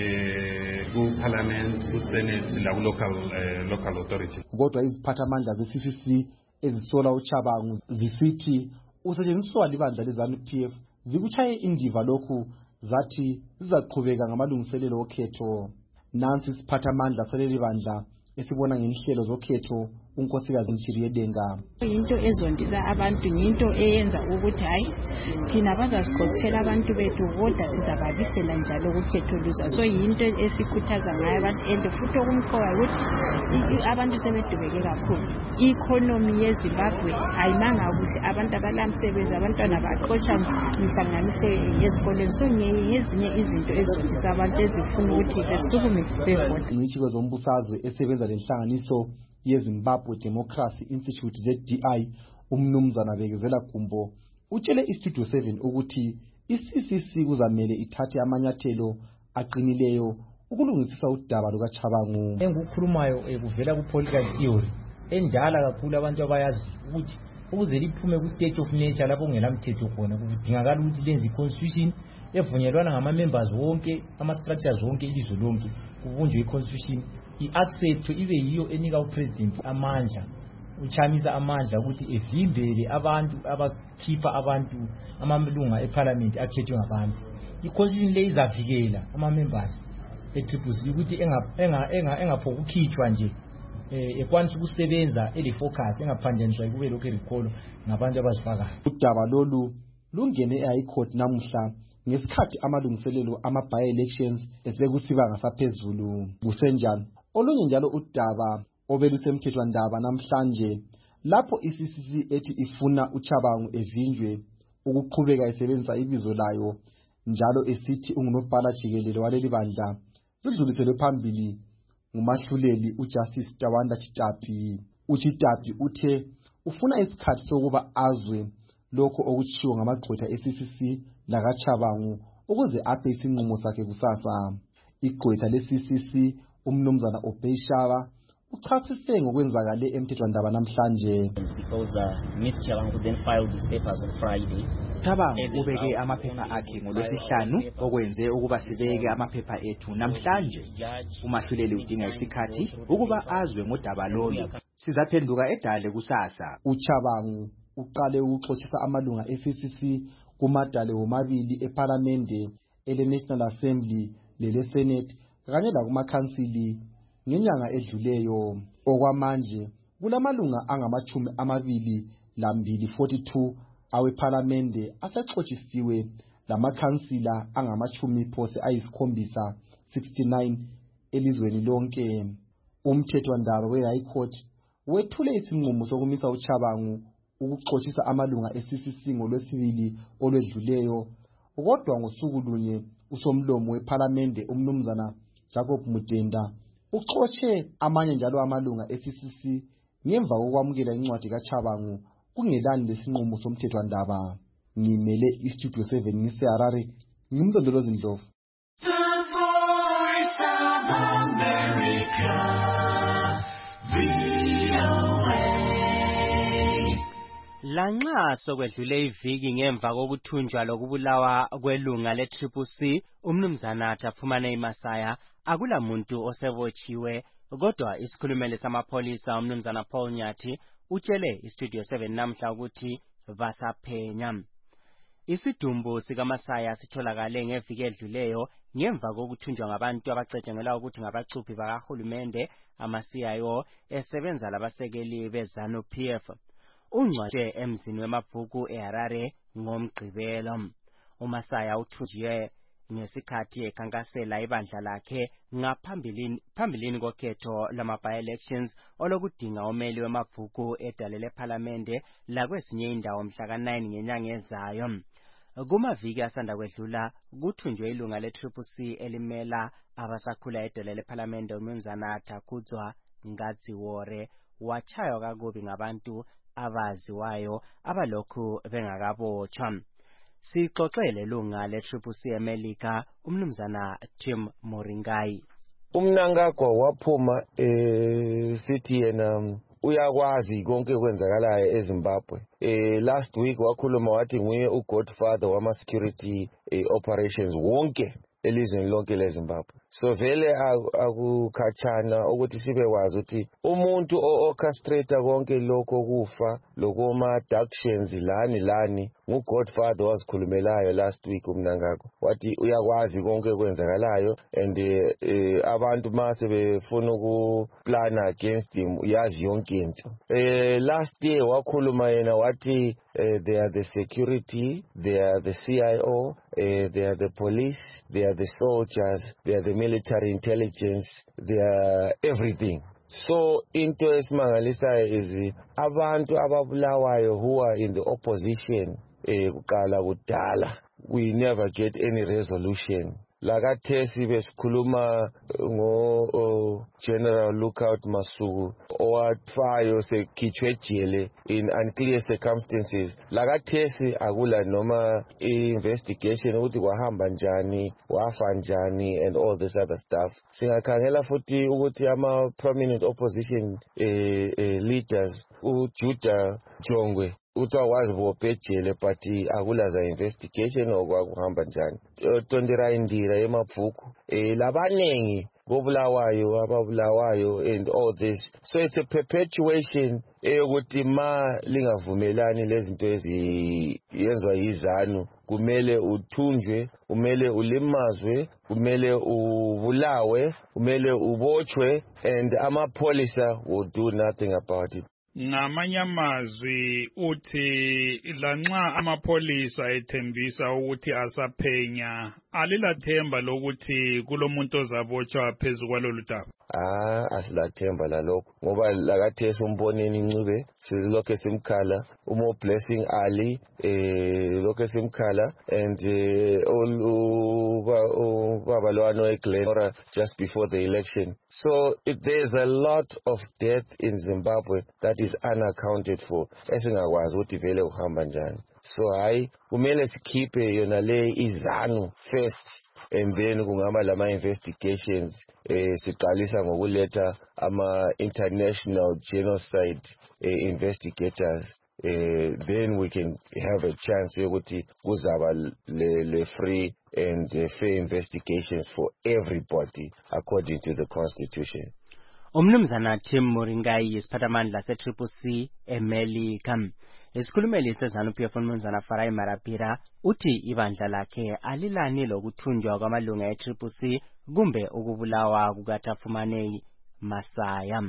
eh ku-parliament, ku-senate laku-local eh, local authority. Kodwa iziphathamandla ze-C C C ezisola uChabangu zisithi usetshenziswa libandla le-ZANU P F zikutshaye indiva lokhu zathi zizaqhubeka ngamalungiselelo okhetho. Nansi isiphathamandla saleli bandla esibona ngenhlelo zokhetho unkosikazi Mchiri Yedenga. Into ezondisa abantu into eyenza ukuthi hayi thina bazasikhosela abantu bethu kodwa sizababisela njalo ukhetho luza. So into esikhuthaza ngayo abantu and futhi okumqoka ukuthi abantu sebedubeke kakhulu. I-economy yeZimbabwe ayimanga kuhle, abantu abalamsebenzi, abantwana baxotsha inhlanganiso yezikoleni. So ngezinye izinto ezondisa abantu ezifuna ukuthi besukume bevota. Ingcitshi zombusazwe esebenza lenhlanganiso yeZimbabwe Democracy Institute Z D I umnumzana Bekezela Gumbo utshele iStudio seven ukuthi i-C C C kuzamele ithathe amanyathelo aqinileyo ukulungisisa udaba lukaChabangu. Engukhulumayo ekuvela ku-political theory endala kakhulu abantu abayazi ukuthi ukuze liphume ku-state of nature lapho kungelamthetho khona kudingakala ukuthi lenze i-constitution evunyelwana ngama-members wonke, ama-structures wonke ilizwe lonke, kubunjwe i-constitution. I-access ibe yiyo enika upresident amandla, uchamisa amandla ukuthi evimbele abantu abakhipha abantu amalunga eparliament akhethwe ngabantu. I-constitution le izavikela ama-members e-Triple C ukuthi engaphokukhitshwa nje ekwanisa ukusebenza ele-focus engaphanjaniswa kube lokhu erikolo ngabantu abazifakayo. Udaba lolu lungene e-High Court namuhla ngesikhathi amalungiselelo ama-by-elections esekusiba ngasaphezulu. Kusenjalo olunye njalo udaba obelusemthethwandaba namhlanje lapho i-C C C ethi ifuna uChabangu evinjwe ukuqhubeka esebenzisa ibizo layo njalo esithi ungunobhala jikelelo waleli bandla ludluliselwe phambili ngumahluleli uJustice Tawanda Chitapi. uChitapi uthe ufuna isikhathi sokuba azwe lokho okutshiwo ngamagqwetha e-C C C lakaChabangu ukuze aphe isinqumo sakhe kusasa. Igqwetha le-C C C umnumzana Obeyshaba uchasise ngokwenzakale emthethwandaba namhlanje. Because uh, Mister Chabangu then filed these papers on Friday. Chabangu ubeke amaphepha akhe ngolwesihlanu okwenze ukuba sibeke amaphepha ethu namhlanje. Umahluleli udinga isikhathi ukuba azwe ngodaba lolu. Sizaphenduka edale kusasa. uChabangu uqale ukuxoxisa amalunga e-C C C kumadale womabili eParliamente ele-National Assembly lele-Senate kanye lakumakhansili ngenyanga edluleyo. Okwamanje kulamalunga angamachumi amabili lambili forty-two aweParliamente asexoxisiwe lamakhansila angamachumi phose ayisikhombisa sixty-nine elizweni lonke. Umthethwandaba we-High Court wethule isinqumo sokumisa uChabangu ukuxoxisa amalunga e-C C C ngolwesibili olwedluleyo, kodwa ngosuku lunye usomlomo weParliamente umnumzana Jacob Mutenda uxoxe amanye njalo amalunga e-C C C ngemva kokwamukela incwadi kaChabangu kungelani lesinqumo somthethwandaba. Ngimele iStudio seven ngiseHarare, ngimlondolozi Ndlovu. Lanxa sokwedlule iviki ngemva kokuthunjwa lokubulawa kwelunga le-Triple C umnumzana Taphumane Masaya akula muntu osebotshiwe, kodwa isikhulumeli samapholisa umnumzana Paul Nyathi utshele iStudio seven namhla ukuthi basaphenya. Isidumbu sikaMasaya sitholakale ngeviki edluleyo ngemva kokuthunjwa ngabantu abacetshengela ukuthi ngabacuphi bakahulumende ama-C I O esebenza labasekeli beZanu P F. Ungcwatshwe emzini wemabhuku eHarare ngomgqibelo. uMasaya uthunjiwe ngesikhathi ekhankasela ibandla lakhe ngaphambilini phambilini kokhetho lama-by-elections olokudinga umeli wemabhuku edale leParliamente lakwezinye indawo mhla ka nine ngenyanga ezayo. Kumaviki asanda kwedlula kuthunjwe ilunga le-Triple C elimela abasakhula edale leParliamente umnumzana Thakuzwa Ngadziwore wachaywa kakubi ngabantu abaziwayo abalokhu bengakabotshwa. Sixoxele lunga le-Triple C eMelika umnumzana Tim Moringai. Umnangagwa waphuma eh sithi yena uyakwazi konke kwenzakalayo eZimbabwe. Eh last week wakhuluma wathi nguye ugodfather wama security eh, operations wonke elizweni lonke leZimbabwe. So vele akukhatshana ukuthi sibe kwazi ukuthi umuntu o-orchestrator konke lokho kufa lokoma abductions lani lani ngugodfather wazikhulumelayo last week umnangagwa wathi uyakwazi konke kwenzakalayo and eh, abantu mase befuna ukuplana against him uyazi yonke into. Eh last year wakhuluma yena wathi Uh, they are the security, they are the C I O, uh, they are the police, they are the soldiers, they are the military intelligence, they are everything. So into esimangalisayo is abantu ababulawayo who are in the opposition kuqala eh, kudala. We never get any resolution. Lakathesi besikhuluma ngo uh, General Lookout Masuku owatfayo sekhitshwe ejele in unclear circumstances. Lakathesi akula noma investigation ukuthi kwahamba njani, wafa njani and all this other stuff. Singakhangela futhi ukuthi ama prominent opposition eh, eh, leaders uJuda Jongwe utwa wazibophe ejele but akulaza investigation okwakuhamba njani. Tondera indira emabhuku eh labanengi bobulawayo ababulawayo and all this. So it's a perpetuation eyokuthi ma lingavumelani lezinto eziyenzwa yizanu kumele uthunjwe, kumele ulimazwe, kumele ubulawe, kumele ubotshwe and amapolisa will do nothing about it. Ngamanye amazwi uthi lanxa amapholisa ethembisa ukuthi asaphenya alilathemba lokuthi kulomuntu ozabotshwa phezulu kwalolu daba. Ah asilathemba lalokho ngoba lakathesi umboneni incube silokho simkhala umo Blessing Ali eh lokho simkhala and ubaba lwano eGlenora just before the election. So it, there's a lot of death in Zimbabwe that is unaccounted for esingakwazi ukuthi vele uhamba njani. So hayi kumele sikhiphe yona le izanu first and then kungaba lama investigations eh siqalisa ngokuletha ama international genocide eh, investigators. Uh, then we can have a chance yokuthi kuzaba le, le free and uh, fair investigations for everybody according to the constitution. Umnumzana Tim Moringai isiphathamandla se-Triple C eMelika. Isikhulumeli seZANU P F umnumzana Farai Marapira uthi ibandla lakhe alilani lokuthunjwa kwamalunga e-Triple C kumbe ukubulawa kukaTafumanei Masaya.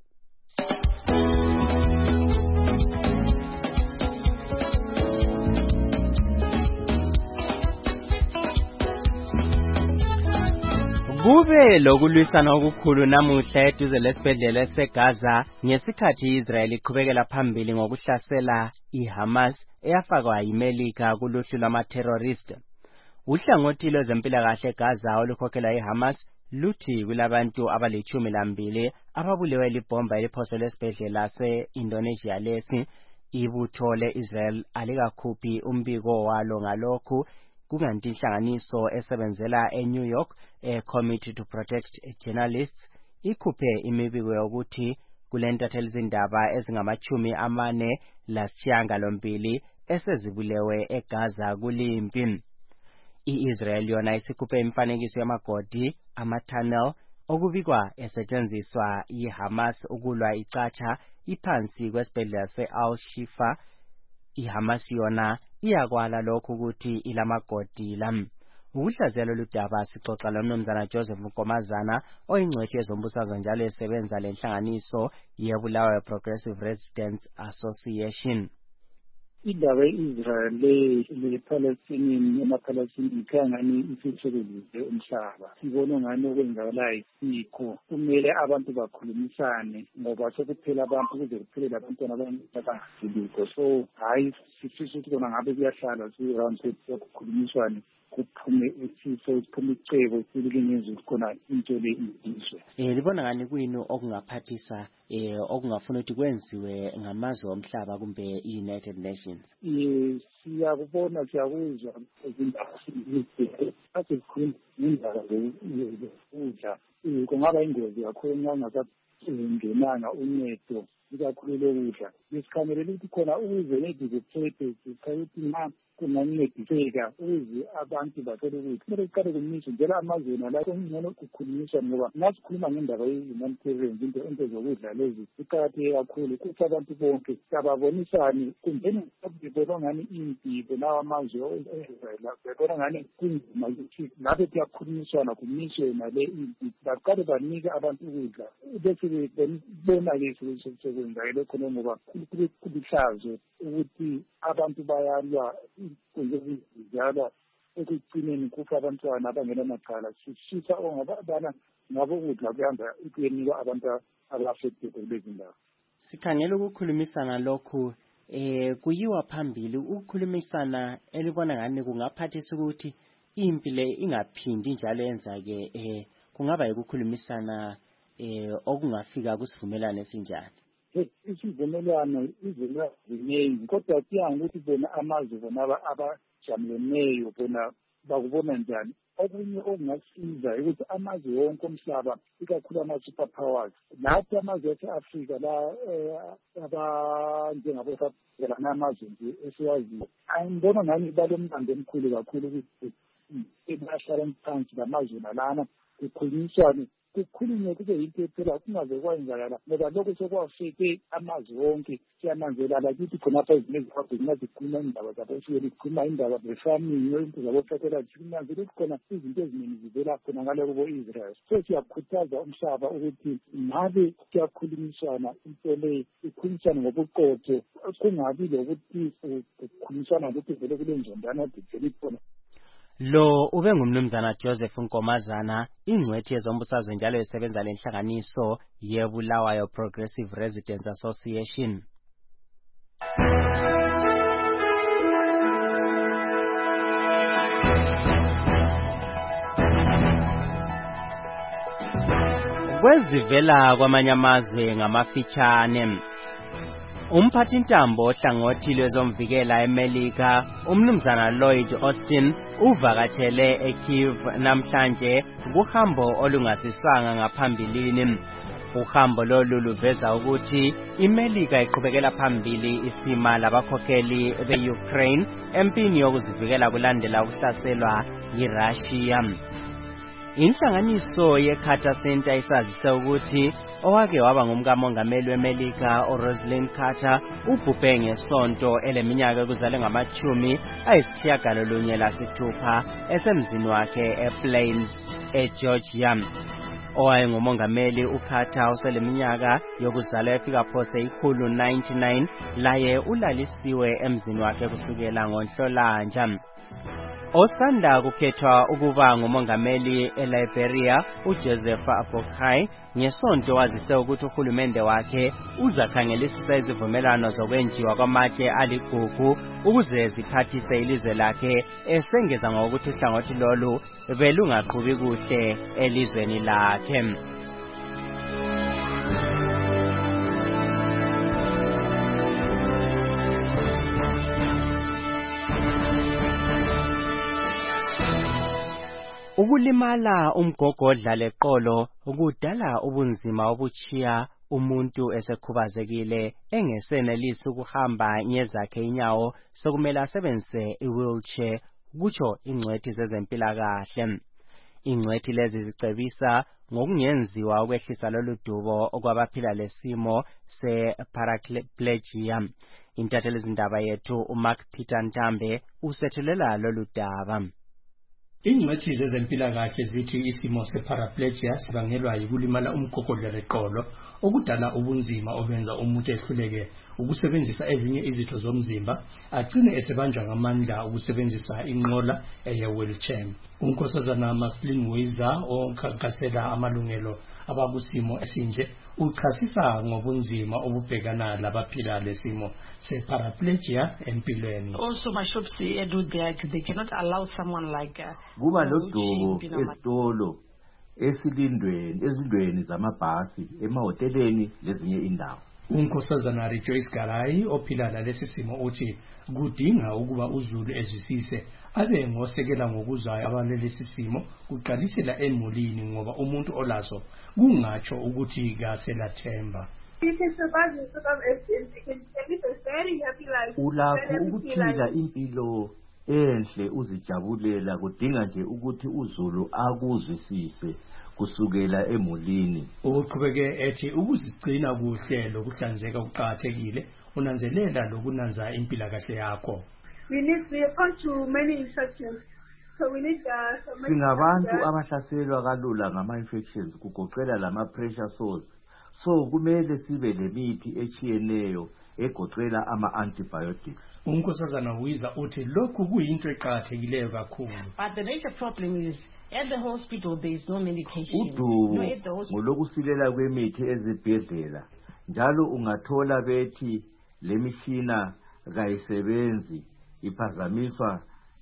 Kube lokulwisana okukhulu namuhla eduze lesibhedlela seGaza ngesikhathi iIsrael iqhubekela phambili ngokuhlasela iHamas eyafakwa yiMelika kuluhlu lwama-terrorist. Uhlangothi lwezempilakahle eGaza olukhokhela iHamas luthi kulabantu abalichumi lambili ababulewe libhomba eliphoselwe esibhedlela se-Indonesia lesi. Ibutho le-Israel alikakhuphi umbiko walo ngalokhu, kukanti inhlanganiso esebenzela eNew York eCommittee to Protect Journalists ikhuphe imibiko yokuthi kulentatheli izindaba ezingamachumi amane lasishiyagalombili esezibulewe eGaza kulimpi. I-Israel yona isikhuphe imifanekiso yamagodi ama-tunnel okubikwa esetshenziswa yiHamas ukulwa icatsha iphansi kwesibhedlela se-Al-Shifa. iHamas yona iyakwala lokhu ukuthi ilamagodi lam. Ukuhlaziyalo ludaba sixoxa lomnumzana Joseph Nkomazana oyingcwethi yezombusazwe njalo esebenza lenhlanganiso yeBulawayo Progressive Resistance Association. Indaba ye-Israel le-Palestinian ema-Palestinian ikhaya ngani isithelelile umhlaba. Sibona ngani okwenzakalayo isikho. Kumele abantu bakhulumisane ngoba sekuphela abantu kuze kuphelele abantwana abangaziliko. So hayi sifisa ukuthi kona ngabe kuyahlala si-round table yokukhulumiswane kuphume isifo siphume icebo silingenza khona into le izwe. Eh libona ngani kuyini okungaphathisa eh okungafuna ukuthi kwenziwe ngamazwe omhlaba kumbe i-United Nations? Eh siyakubona siyakuzwa izindaba asikhuluma indaba zokudla kungaba ingozi kakhulu ngangasazingenanga uncedo ikakhulu lokudla. Isikhamelele ukuthi khona ukuze neziphethe zikhayithi ma kungancediseka ukuze abantu bathole ukuthi kumele kuqale kumiswe njalo amazweni la kungcono kukhulunyiswa ngoba nasikhuluma ngendaba ye-humanitarian into into zokudla lezi iqakatheke kakhulu ukuthi abantu bonke sababonisane kumbeni bebona ngani impilo lawa amazwe e-Israel bebona ngani kunzima ukuthi lapho kuyakhulunyiswana kumiswe nale impilo baqale banike abantu ukudla bese bebona-ke sekwenzakele khona ngoba kulihlazo ukuthi abantu bayalwa kunjengezizalwa ekugcineni kufa abantwana abangenamacala. Sifisa ongabana ngabo ukudla kuyanda ukuyenikwa abantu aba-affected kulezi ndawo. Sikhangela ukukhulumisana lokhu eh kuyiwa phambili ukukhulumisana elibona ngani kungaphathisa ukuthi impi le ingaphindi njalo yenzake eh kungaba ukukhulumisana eh okungafika kusivumelane esinjani. Isivumelwano izinto ziningi kodwa kuyanga ukuthi bona amazwe bona abajamileneyo bona bakubona njani. Okunye okungasiza ukuthi amazwe wonke omhlaba ikakhulu ama-super powers nathi amazwe ase-Afrika la abanjengabosabela n'amazwe nje esiwaziyo angibona ngani balomlando omkhulu kakhulu ukuthi bahlala phansi lamazwe nalana kukhulunyiswane kukhulunywe kube yinto phela kungaze kwenzakala ngoba lokho sekwafike amazwe wonke siyananzela lakithi khonapha ezinezihabhe zingazikhuluma indaba zabo siyeli kukhuluma indaba ze-farming into zabofetela sinanzela ukuthi khona izinto eziningi zivela khona ngale kubo Israel. So siyakhuthaza umhlaba ukuthi ngabe kuyakhulunyiswana into le ikhulunyiswana ngobuqotho kungabi lokuthi kukhulunyiswana ukuthi vele kule njondana ditheli khona. Lo ube ngumnumzana Joseph Nkomazana ingcwethi yezombusazwe njalo esebenza lenhlanganiso yeBulawayo Progressive Resistance Association. Kwezivela kwamanye amazwe ngamafitshane. Umphathintambo ohlangothi lwezomvikela eMelika, umnumzana Lloyd Austin, uvakatshele eKyiv namhlanje kuhambo olungasiswanga ngaphambilini. Uhambo lolu luveza ukuthi iMelika iqhubekela phambili isima labakhokheli be-Ukraine empini yokuzivikela kulandela ukuhlaselwa yiRussia. Inhlanganiso ye-Carter Center isazise ukuthi owake waba ngumkamongameli weMelika uRosalind Carter ubhubhe ngesonto eleminyaka ekuzale ngamachumi ayisitshiyagalolunye lasithupha esemzini wakhe ePlains eGeorgia. Owayengumongameli uCarter useleminyaka yokuzalwa efika phose ikhulu ninety-nine laye ulalisiwe emzini wakhe kusukela ngoNhlolanja. Osanda kukhethwa ukuba ngumongameli eLiberia uJoseph Boakai ngesonto wazise ukuthi uhulumende wakhe uzakhangelisisa izivumelwano zokwenjiwa kwamatshe aligugu ukuze ziphathise ilizwe lakhe, esengeza ngokuthi uhlangothi lolu belungaqhubi kuhle elizweni lakhe. Ukulimala umgogodla leqolo kudala ubunzima obuchiya umuntu esekhubazekile engesenelisi ukuhamba ngezakhe inyawo sokumele asebenzise i-wheelchair, kutsho ingcwethi zezempilakahle. Ingcwethi lezi zicebisa ngokungenziwa ukwehlisa lolu dubo okwabaphila lesimo se-paraplegia. Intatheli zindaba yethu uMark Peter Ntambe usethulela lolu daba. Ingcwethi zezempilakahle zithi isimo separaplegia sibangelwa yikulimala umgogodla leqolo okudala ubunzima obenza umuntu ehluleke ukusebenzisa ezinye izitho zomzimba, agcine esebanjwa ngamandla ukusebenzisa inqola eye-wheelchair. Unkosazana Maslin Weiser okhankasela amalungelo abakusimo esinje uchasisa ngobunzima obubhekana labaphila lesimo separaplegia empilweni. Also my shops here do they they cannot allow someone like uh, kuba lodubo esitolo esilindweni ezindweni zamabhasi emahoteleni lezinye indawo. Unkosazana Rejoice Garai ophila lalesi simo uthi kudinga ukuba uZulu ezwisise abe ngosekela ngokuzayo abalelesi simo kuqalisela emulini ngoba umuntu olaso kungatsho ukuthi kaselathemba. Ulakho ukuphila impilo enhle uzijabulela, kudinga nje ukuthi uZulu akuzwisise kusukela emulini. Uqhubeke ethi ukuzigcina kuhle lokuhlanzeka kuqhathekile unanzelela lokunanza impila kahle yakho. We need we are to many infections. So we need uh, singabantu abahlaselwa kalula ngama infections kugoqela lama pressure sores. So kumele sibe lemithi echiyeneyo egoqela ama antibiotics. Unkosazana Wiza uthi lokhu kuyinto eqhathekileyo kakhulu. But the major problem is at the hospital there is no medication. Udubo ngolokusilela kwemithi ezibhedlela, njalo ungathola bethi lemishina kayisebenzi iphazamiswa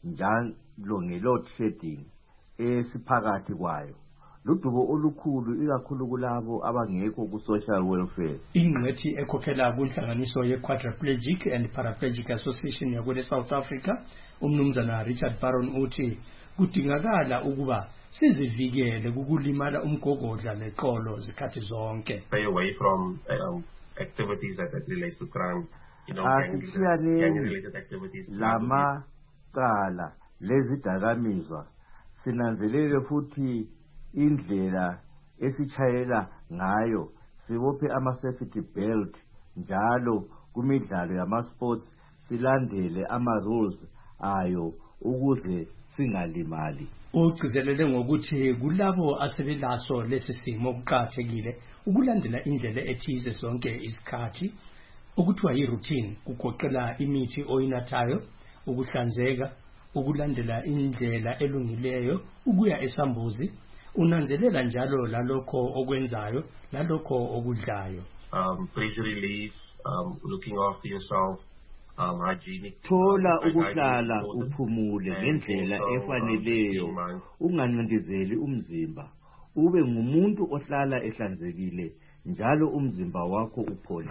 njalo nge-load shedding esiphakathi kwayo. Ludubo olukhulu ikakhulu kulabo abangekho ku-social welfare. Ingcwethi ekhokhela kunhlanganiso ye-Quadriplegic and Paraplegic Association yakule South Africa, umnumzana Richard Baron uthi kudingakala ukuba sizivikele kukulimala umgogodla leqolo zikhathi zonke. Stay away from um, activities that, that relates to crime, you know, gang-related activities. Lama cala lezidakamizwa sinanzelele futhi indlela esichayela ngayo, sibophe ama-safety belt njalo kumidlalo yama-sports, silandele ama-rules ayo ukuze singalimali. Ugcizelele ngokuthi kulabo asebelaso lesi simo kuqhathekile ukulandela indlela ethize zonke isikhathi okuthiwa yi-routine, kugoqela imithi oyinathayo, ukuhlanzeka, ukulandela indlela elungileyo, ukuya esambuzi, unanzelela njalo lalokho okwenzayo lalokho okudlayo. Um, pressure relief, um, looking after yourself, um, hygienic. Thola ukuhlala uphumule ngendlela efaneleyo, ungancindezeli umzimba, ube ngumuntu ohlala ehlanzekile njalo umzimba wakho upholile.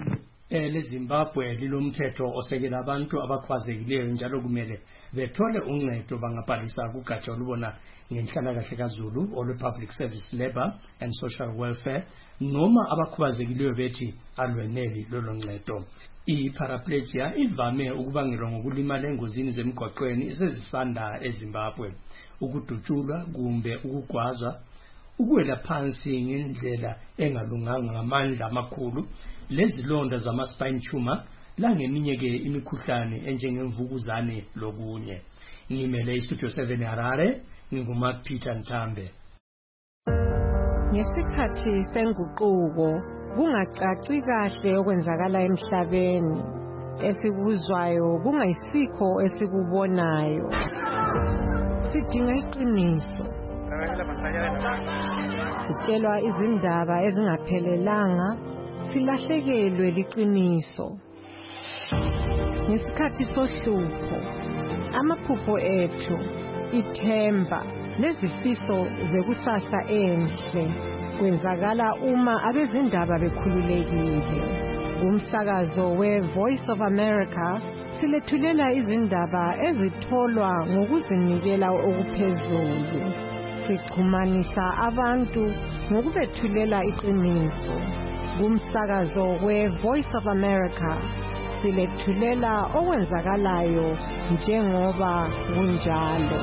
eh leZimbabwe lilomthetho osekela abantu abakwazekileyo njalo kumele bethole uncedo bangabhalisa kugatsha olubona ngenhlalakahle kaZulu olu Public Service Labour and Social Welfare noma abakhubazekileyo bethi alweneli lolo ncedo. I-paraplegia ivame ukubangelwa ngokulimala engozini zemgwaqweni esezisanda eZimbabwe, ukudutshulwa kumbe ukugwazwa, ukuwela phansi ngendlela engalunganga ngamandla amakhulu, lezilonda zama-spine tumor langeminye ke imikhuhlane enjengemvukuzane lokunye. Ngimele iStudio seven Harare, nginguma-Peter Ntambe. Ngesikhathi senguquko kungacaci kahle okwenzakala emhlabeni, esikuzwayo kungayisikho esikubonayo. Sidinga iqiniso. Sitshelwa izindaba ezingaphelelanga, silahlekelwe liqiniso. Ngesikhathi sohlupho, amaphupho ethu, ithemba nezifiso zekusasa enhle kwenzakala uma abezindaba bekhululekile. Umsakazo we-Voice of America silethulela izindaba ezitholwa ngokuzinikela okuphezulu. Sixhumanisa abantu ngokubethulela iqiniso. Kumsakazo we-Voice of America silethulela okwenzakalayo njengoba kunjalo.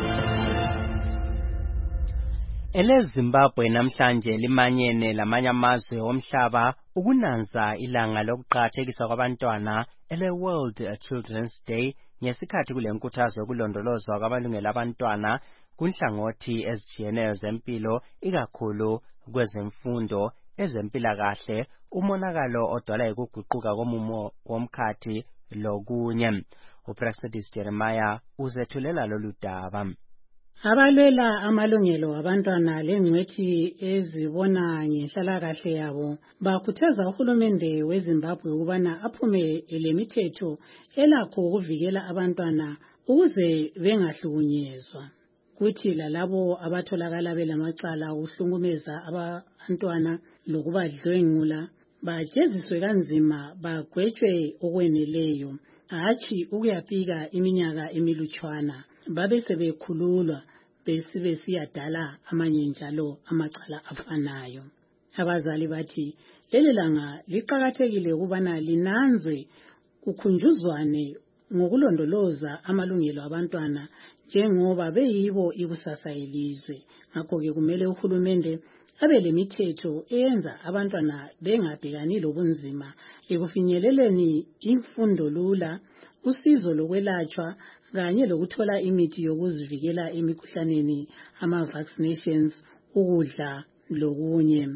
EleZimbabwe namhlanje limanyene lamanye amazwe omhlaba ukunanza ilanga lokuqakathekiswa kwabantwana ele World Children's Day ngesikhathi kulenkuthazo yokulondolozwa kwamalungelo abantwana kunhlangothi ezitshiyeneyo zempilo, ikakhulu kwezemfundo, ezempilakahle, umonakalo odalwa yikuguquka komumo womkhathi lokunye. uPrexidis Jeremiah uzethulela lolu daba. Abalwela amalungelo abantwana lengcwethi ezibona ngenhlalakahle yabo bakhuthaza uhulumende weZimbabwe ukubana aphume lemithetho elakho ukuvikela abantwana ukuze bengahlukunyezwa. Kuthi lalabo abatholakala belamacala okuhlungumeza abantwana lokubadlwengula bajeziswe kanzima, bagwetshwe okweneleyo, hatshi ukuyafika iminyaka emilutshwana, babe sebekhululwa besibe siyadala amanye njalo amacala afanayo. Abazali bathi leli langa liqakathekile ukubana linanzwe kukhunjuzwane ngokulondoloza amalungelo abantwana njengoba beyibo ikusasa elizwe. Ngakho-ke kumele uhulumende abe lemithetho eyenza abantwana bengabhekani lobunzima ekufinyeleleni imfundo lula, usizo lokwelatshwa kanye lokuthola imithi yokuzivikela emikhuhlaneni, ama-vaccinations, ukudla lokunye.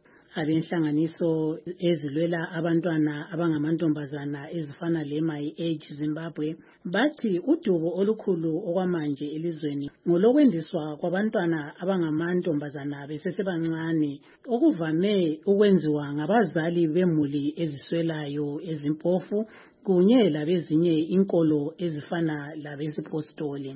Abenhlanganiso ezilwela abantwana abangamantombazana ezifana le-My Age Zimbabwe bathi udubo olukhulu okwamanje elizweni ngolokwendiswa kwabantwana abangamantombazana besesebancane, okuvame ukwenziwa ngabazali bemuli eziswelayo ezimpofu kunye labezinye inkolo ezifana labesipostoli.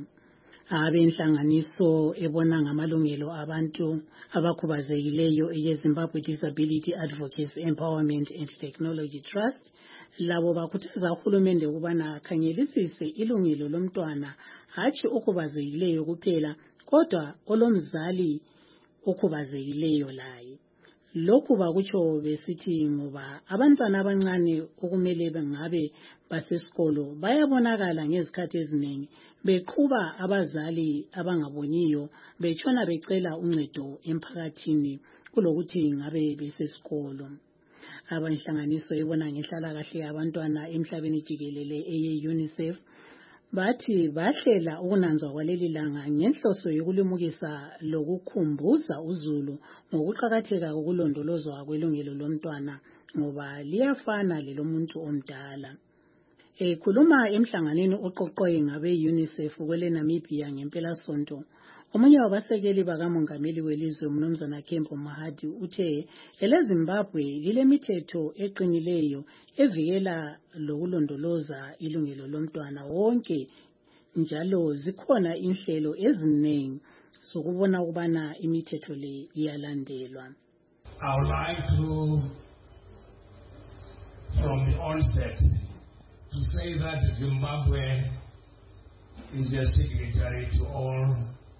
Abenhlanganiso ebona ngamalungelo abantu abakhubazekileyo ye-Zimbabwe Disability Advocacy Empowerment and Technology Trust labo bakhuthaza uhulumende ukubana akhangelisise ilungelo lomntwana, hatshi okhubazekileyo kuphela kodwa olomzali okhubazekileyo laye. Lokhu bakutsho besithi ngoba abantwana abancane okumele bengabe basesikolo bayabonakala ngezikhathi eziningi beqhuba abazali abangaboniyo, betshona becela uncedo emphakathini kulokuthi ngabe besesikolo. Abanhlanganiso ebona ngenhlalakahle yabantwana emhlabeni jikelele eye-UNICEF bathi bahlela ukunanzwa kwaleli langa ngenhloso yokulimukisa lokukhumbuza uzulu ngokuqakatheka kokulondolozwa kwelungelo lomntwana ngoba liyafana lelomuntu omdala. Ekhuluma emhlanganweni oqoqwe ngabe-UNICEF kwele Namibia ngempelasonto, omunye wabasekeli bakamongameli welizwe uMnumzana Kempo Mahadi uthe eleZimbabwe lilemithetho eqinileyo evikela lokulondoloza ilungelo lomntwana wonke, njalo zikhona inhlelo eziningi zokubona ukubana imithetho le iyalandelwa. I would like to from the onset to say that Zimbabwe is a signatory to all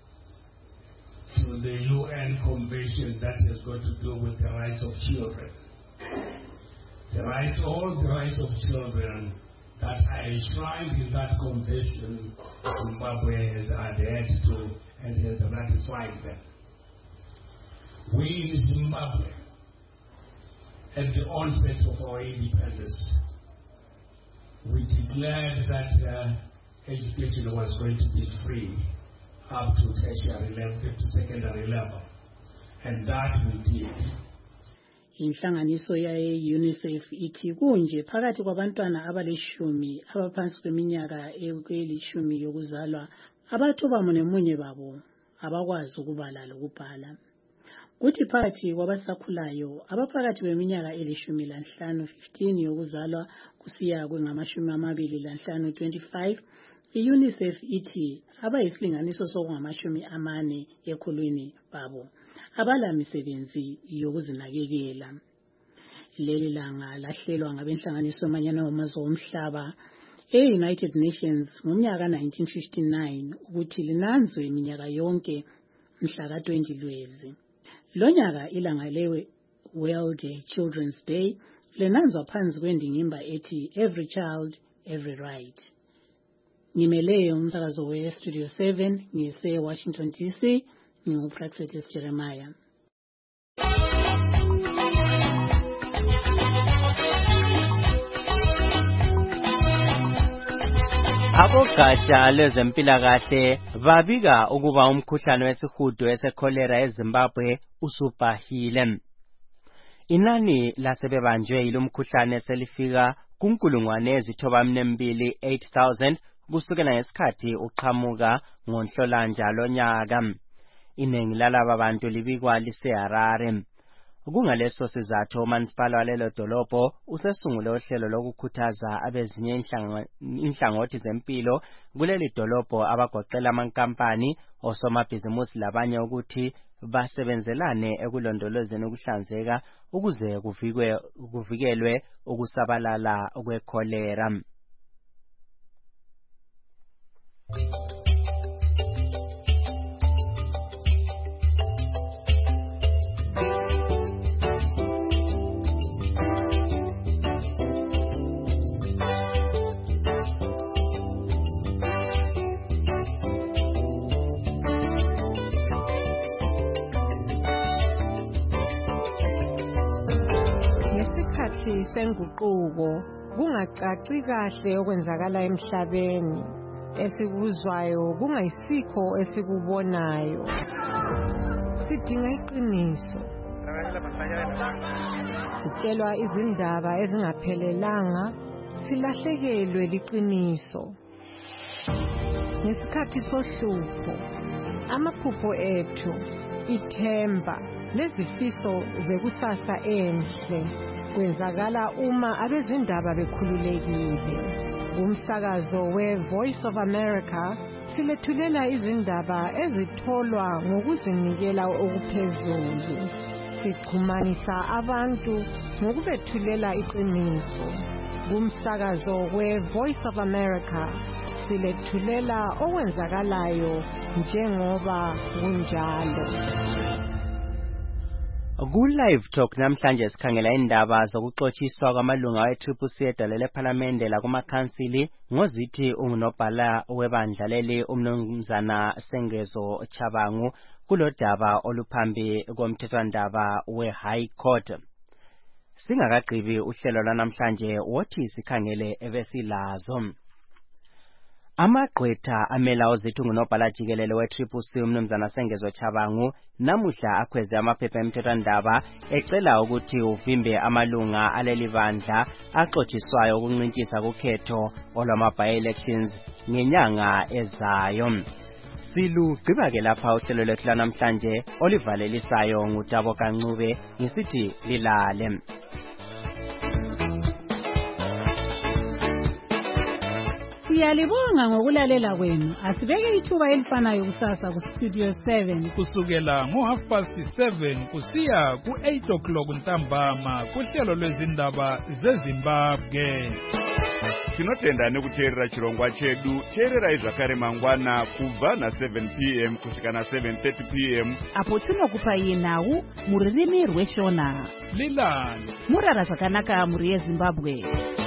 to the U N convention that has got to do with the rights of children. The rights, all the rights of children that are enshrined in that convention, Zimbabwe has adhered to and has ratified them. We in Zimbabwe, at the onset of our independence, we declared that uh, education was going to be free up to tertiary level, to secondary level, and that we did. Inhlanganiso yaye UNICEF ithi kunje phakathi kwabantwana abalishumi abaphansi kweminyaka elishumi yokuzalwa abathoba nemunye babo abakwazi ukubala lokubhala. Kuthi phakathi kwabasakhulayo abaphakathi kweminyaka elishumi lanhlanu fifteen yokuzalwa kusiya kwengamashumi amabili lanhlanu twenty-five, iUNICEF ithi abayisilinganiso sokungamashumi amane ekhulwini babo abala misebenzi yokuzinakekela. Leli langa lahlelwa ngabenhlanganiso manyana wamazwe omhlaba e-United Nations ngomnyaka nineteen fifty-nine ukuthi linanzwe iminyaka yonke mhla ka twenty Lwezi. Lonyaka ilanga lewe World Children's Day lenanzwa phansi kwendingimba ethi Every Child, Every Right. Ngimeleyo umsakazo we Studio seven ngise Washington D C nginguProfessor Jeremiah. Abogatsha lwezempilakahle babika ukuba umkhuhlane wesihudo esekholera eZimbabwe usubhahile. Inani lasebebanjwe yilomkhuhlane selifika kunkulungwane ezithoba mbili eight thousand kusukela ngesikhathi uqhamuka ngoNhlolanja lonyaka. Iningi lalaba bantu libikwa liseHarare. Kungaleso sizathu uMansipala walelo dolobho usesungule uhlelo lokukhuthaza abezinye inhlangothi zempilo kuleli dolobho abagoqela amankampani osomabhizimusi labanye ukuthi basebenzelane ekulondolozeni ukuhlanzeka ukuze kuvikwe kuvikelwe ukusabalala kwekholera. Ngesikhathi senguquko kungacaci kahle okwenzakala emhlabeni, esikuzwayo kungayisikho esikubonayo. Sidinga iqiniso. Sitshelwa izindaba ezingaphelelanga, silahlekelwe liqiniso. Ngesikhathi sohlupho, amaphupho ethu, ithemba lezifiso zekusasa enhle kwenzakala uma abezindaba bekhululekile. Umsakazo we-Voice of America silethulela izindaba ezitholwa ngokuzinikela okuphezulu. Sixhumanisa abantu ngokubethulela iqiniso. Umsakazo we-Voice of America silethulela okwenzakalayo njengoba kunjalo. Ku-Live Talk namhlanje sikhangela indaba zokuxotshiswa kwamalunga we-C C C edalele ePhalamende lakumakhansili ngozithi ungunobhala webandla leli umnumzana Sengezo Chabangu kulodaba oluphambi komthethwandaba we-High Court. Singakagqibi uhlelo lwanamhlanje wothi sikhangele ebesilazo. Amagqwetha amela ozithi ungunobhala jikelele we-C C C umnumzana Sengezo Chabangu namuhla akhweze amaphepha emthethwandaba ecela ukuthi uvimbe amalunga aleli bandla axotshiswayo ukuncintisa kukhetho olwama-by-elections ngenyanga ezayo. Silugqiba ke lapha uhlelo lwethu lwanamhlanje olivalelisayo nguTabo Kancube ngisithi lilale. Siyalibonga ngokulalela kwenu. Asibeke ithuba elifanayo kusasa ku Studio seven kusukela ngo half past seven kusiya ku eight o'clock ntambama kuhlelo lwezindaba zeZimbabwe. Tinotenda nekuteerera chirongwa chedu. Teererai zvakare mangwana kubva na seven p m kusvika na seven thirty p m apo tinokupai nhau mururimi rweshona. Lilani murara zvakanaka muri yeZimbabwe.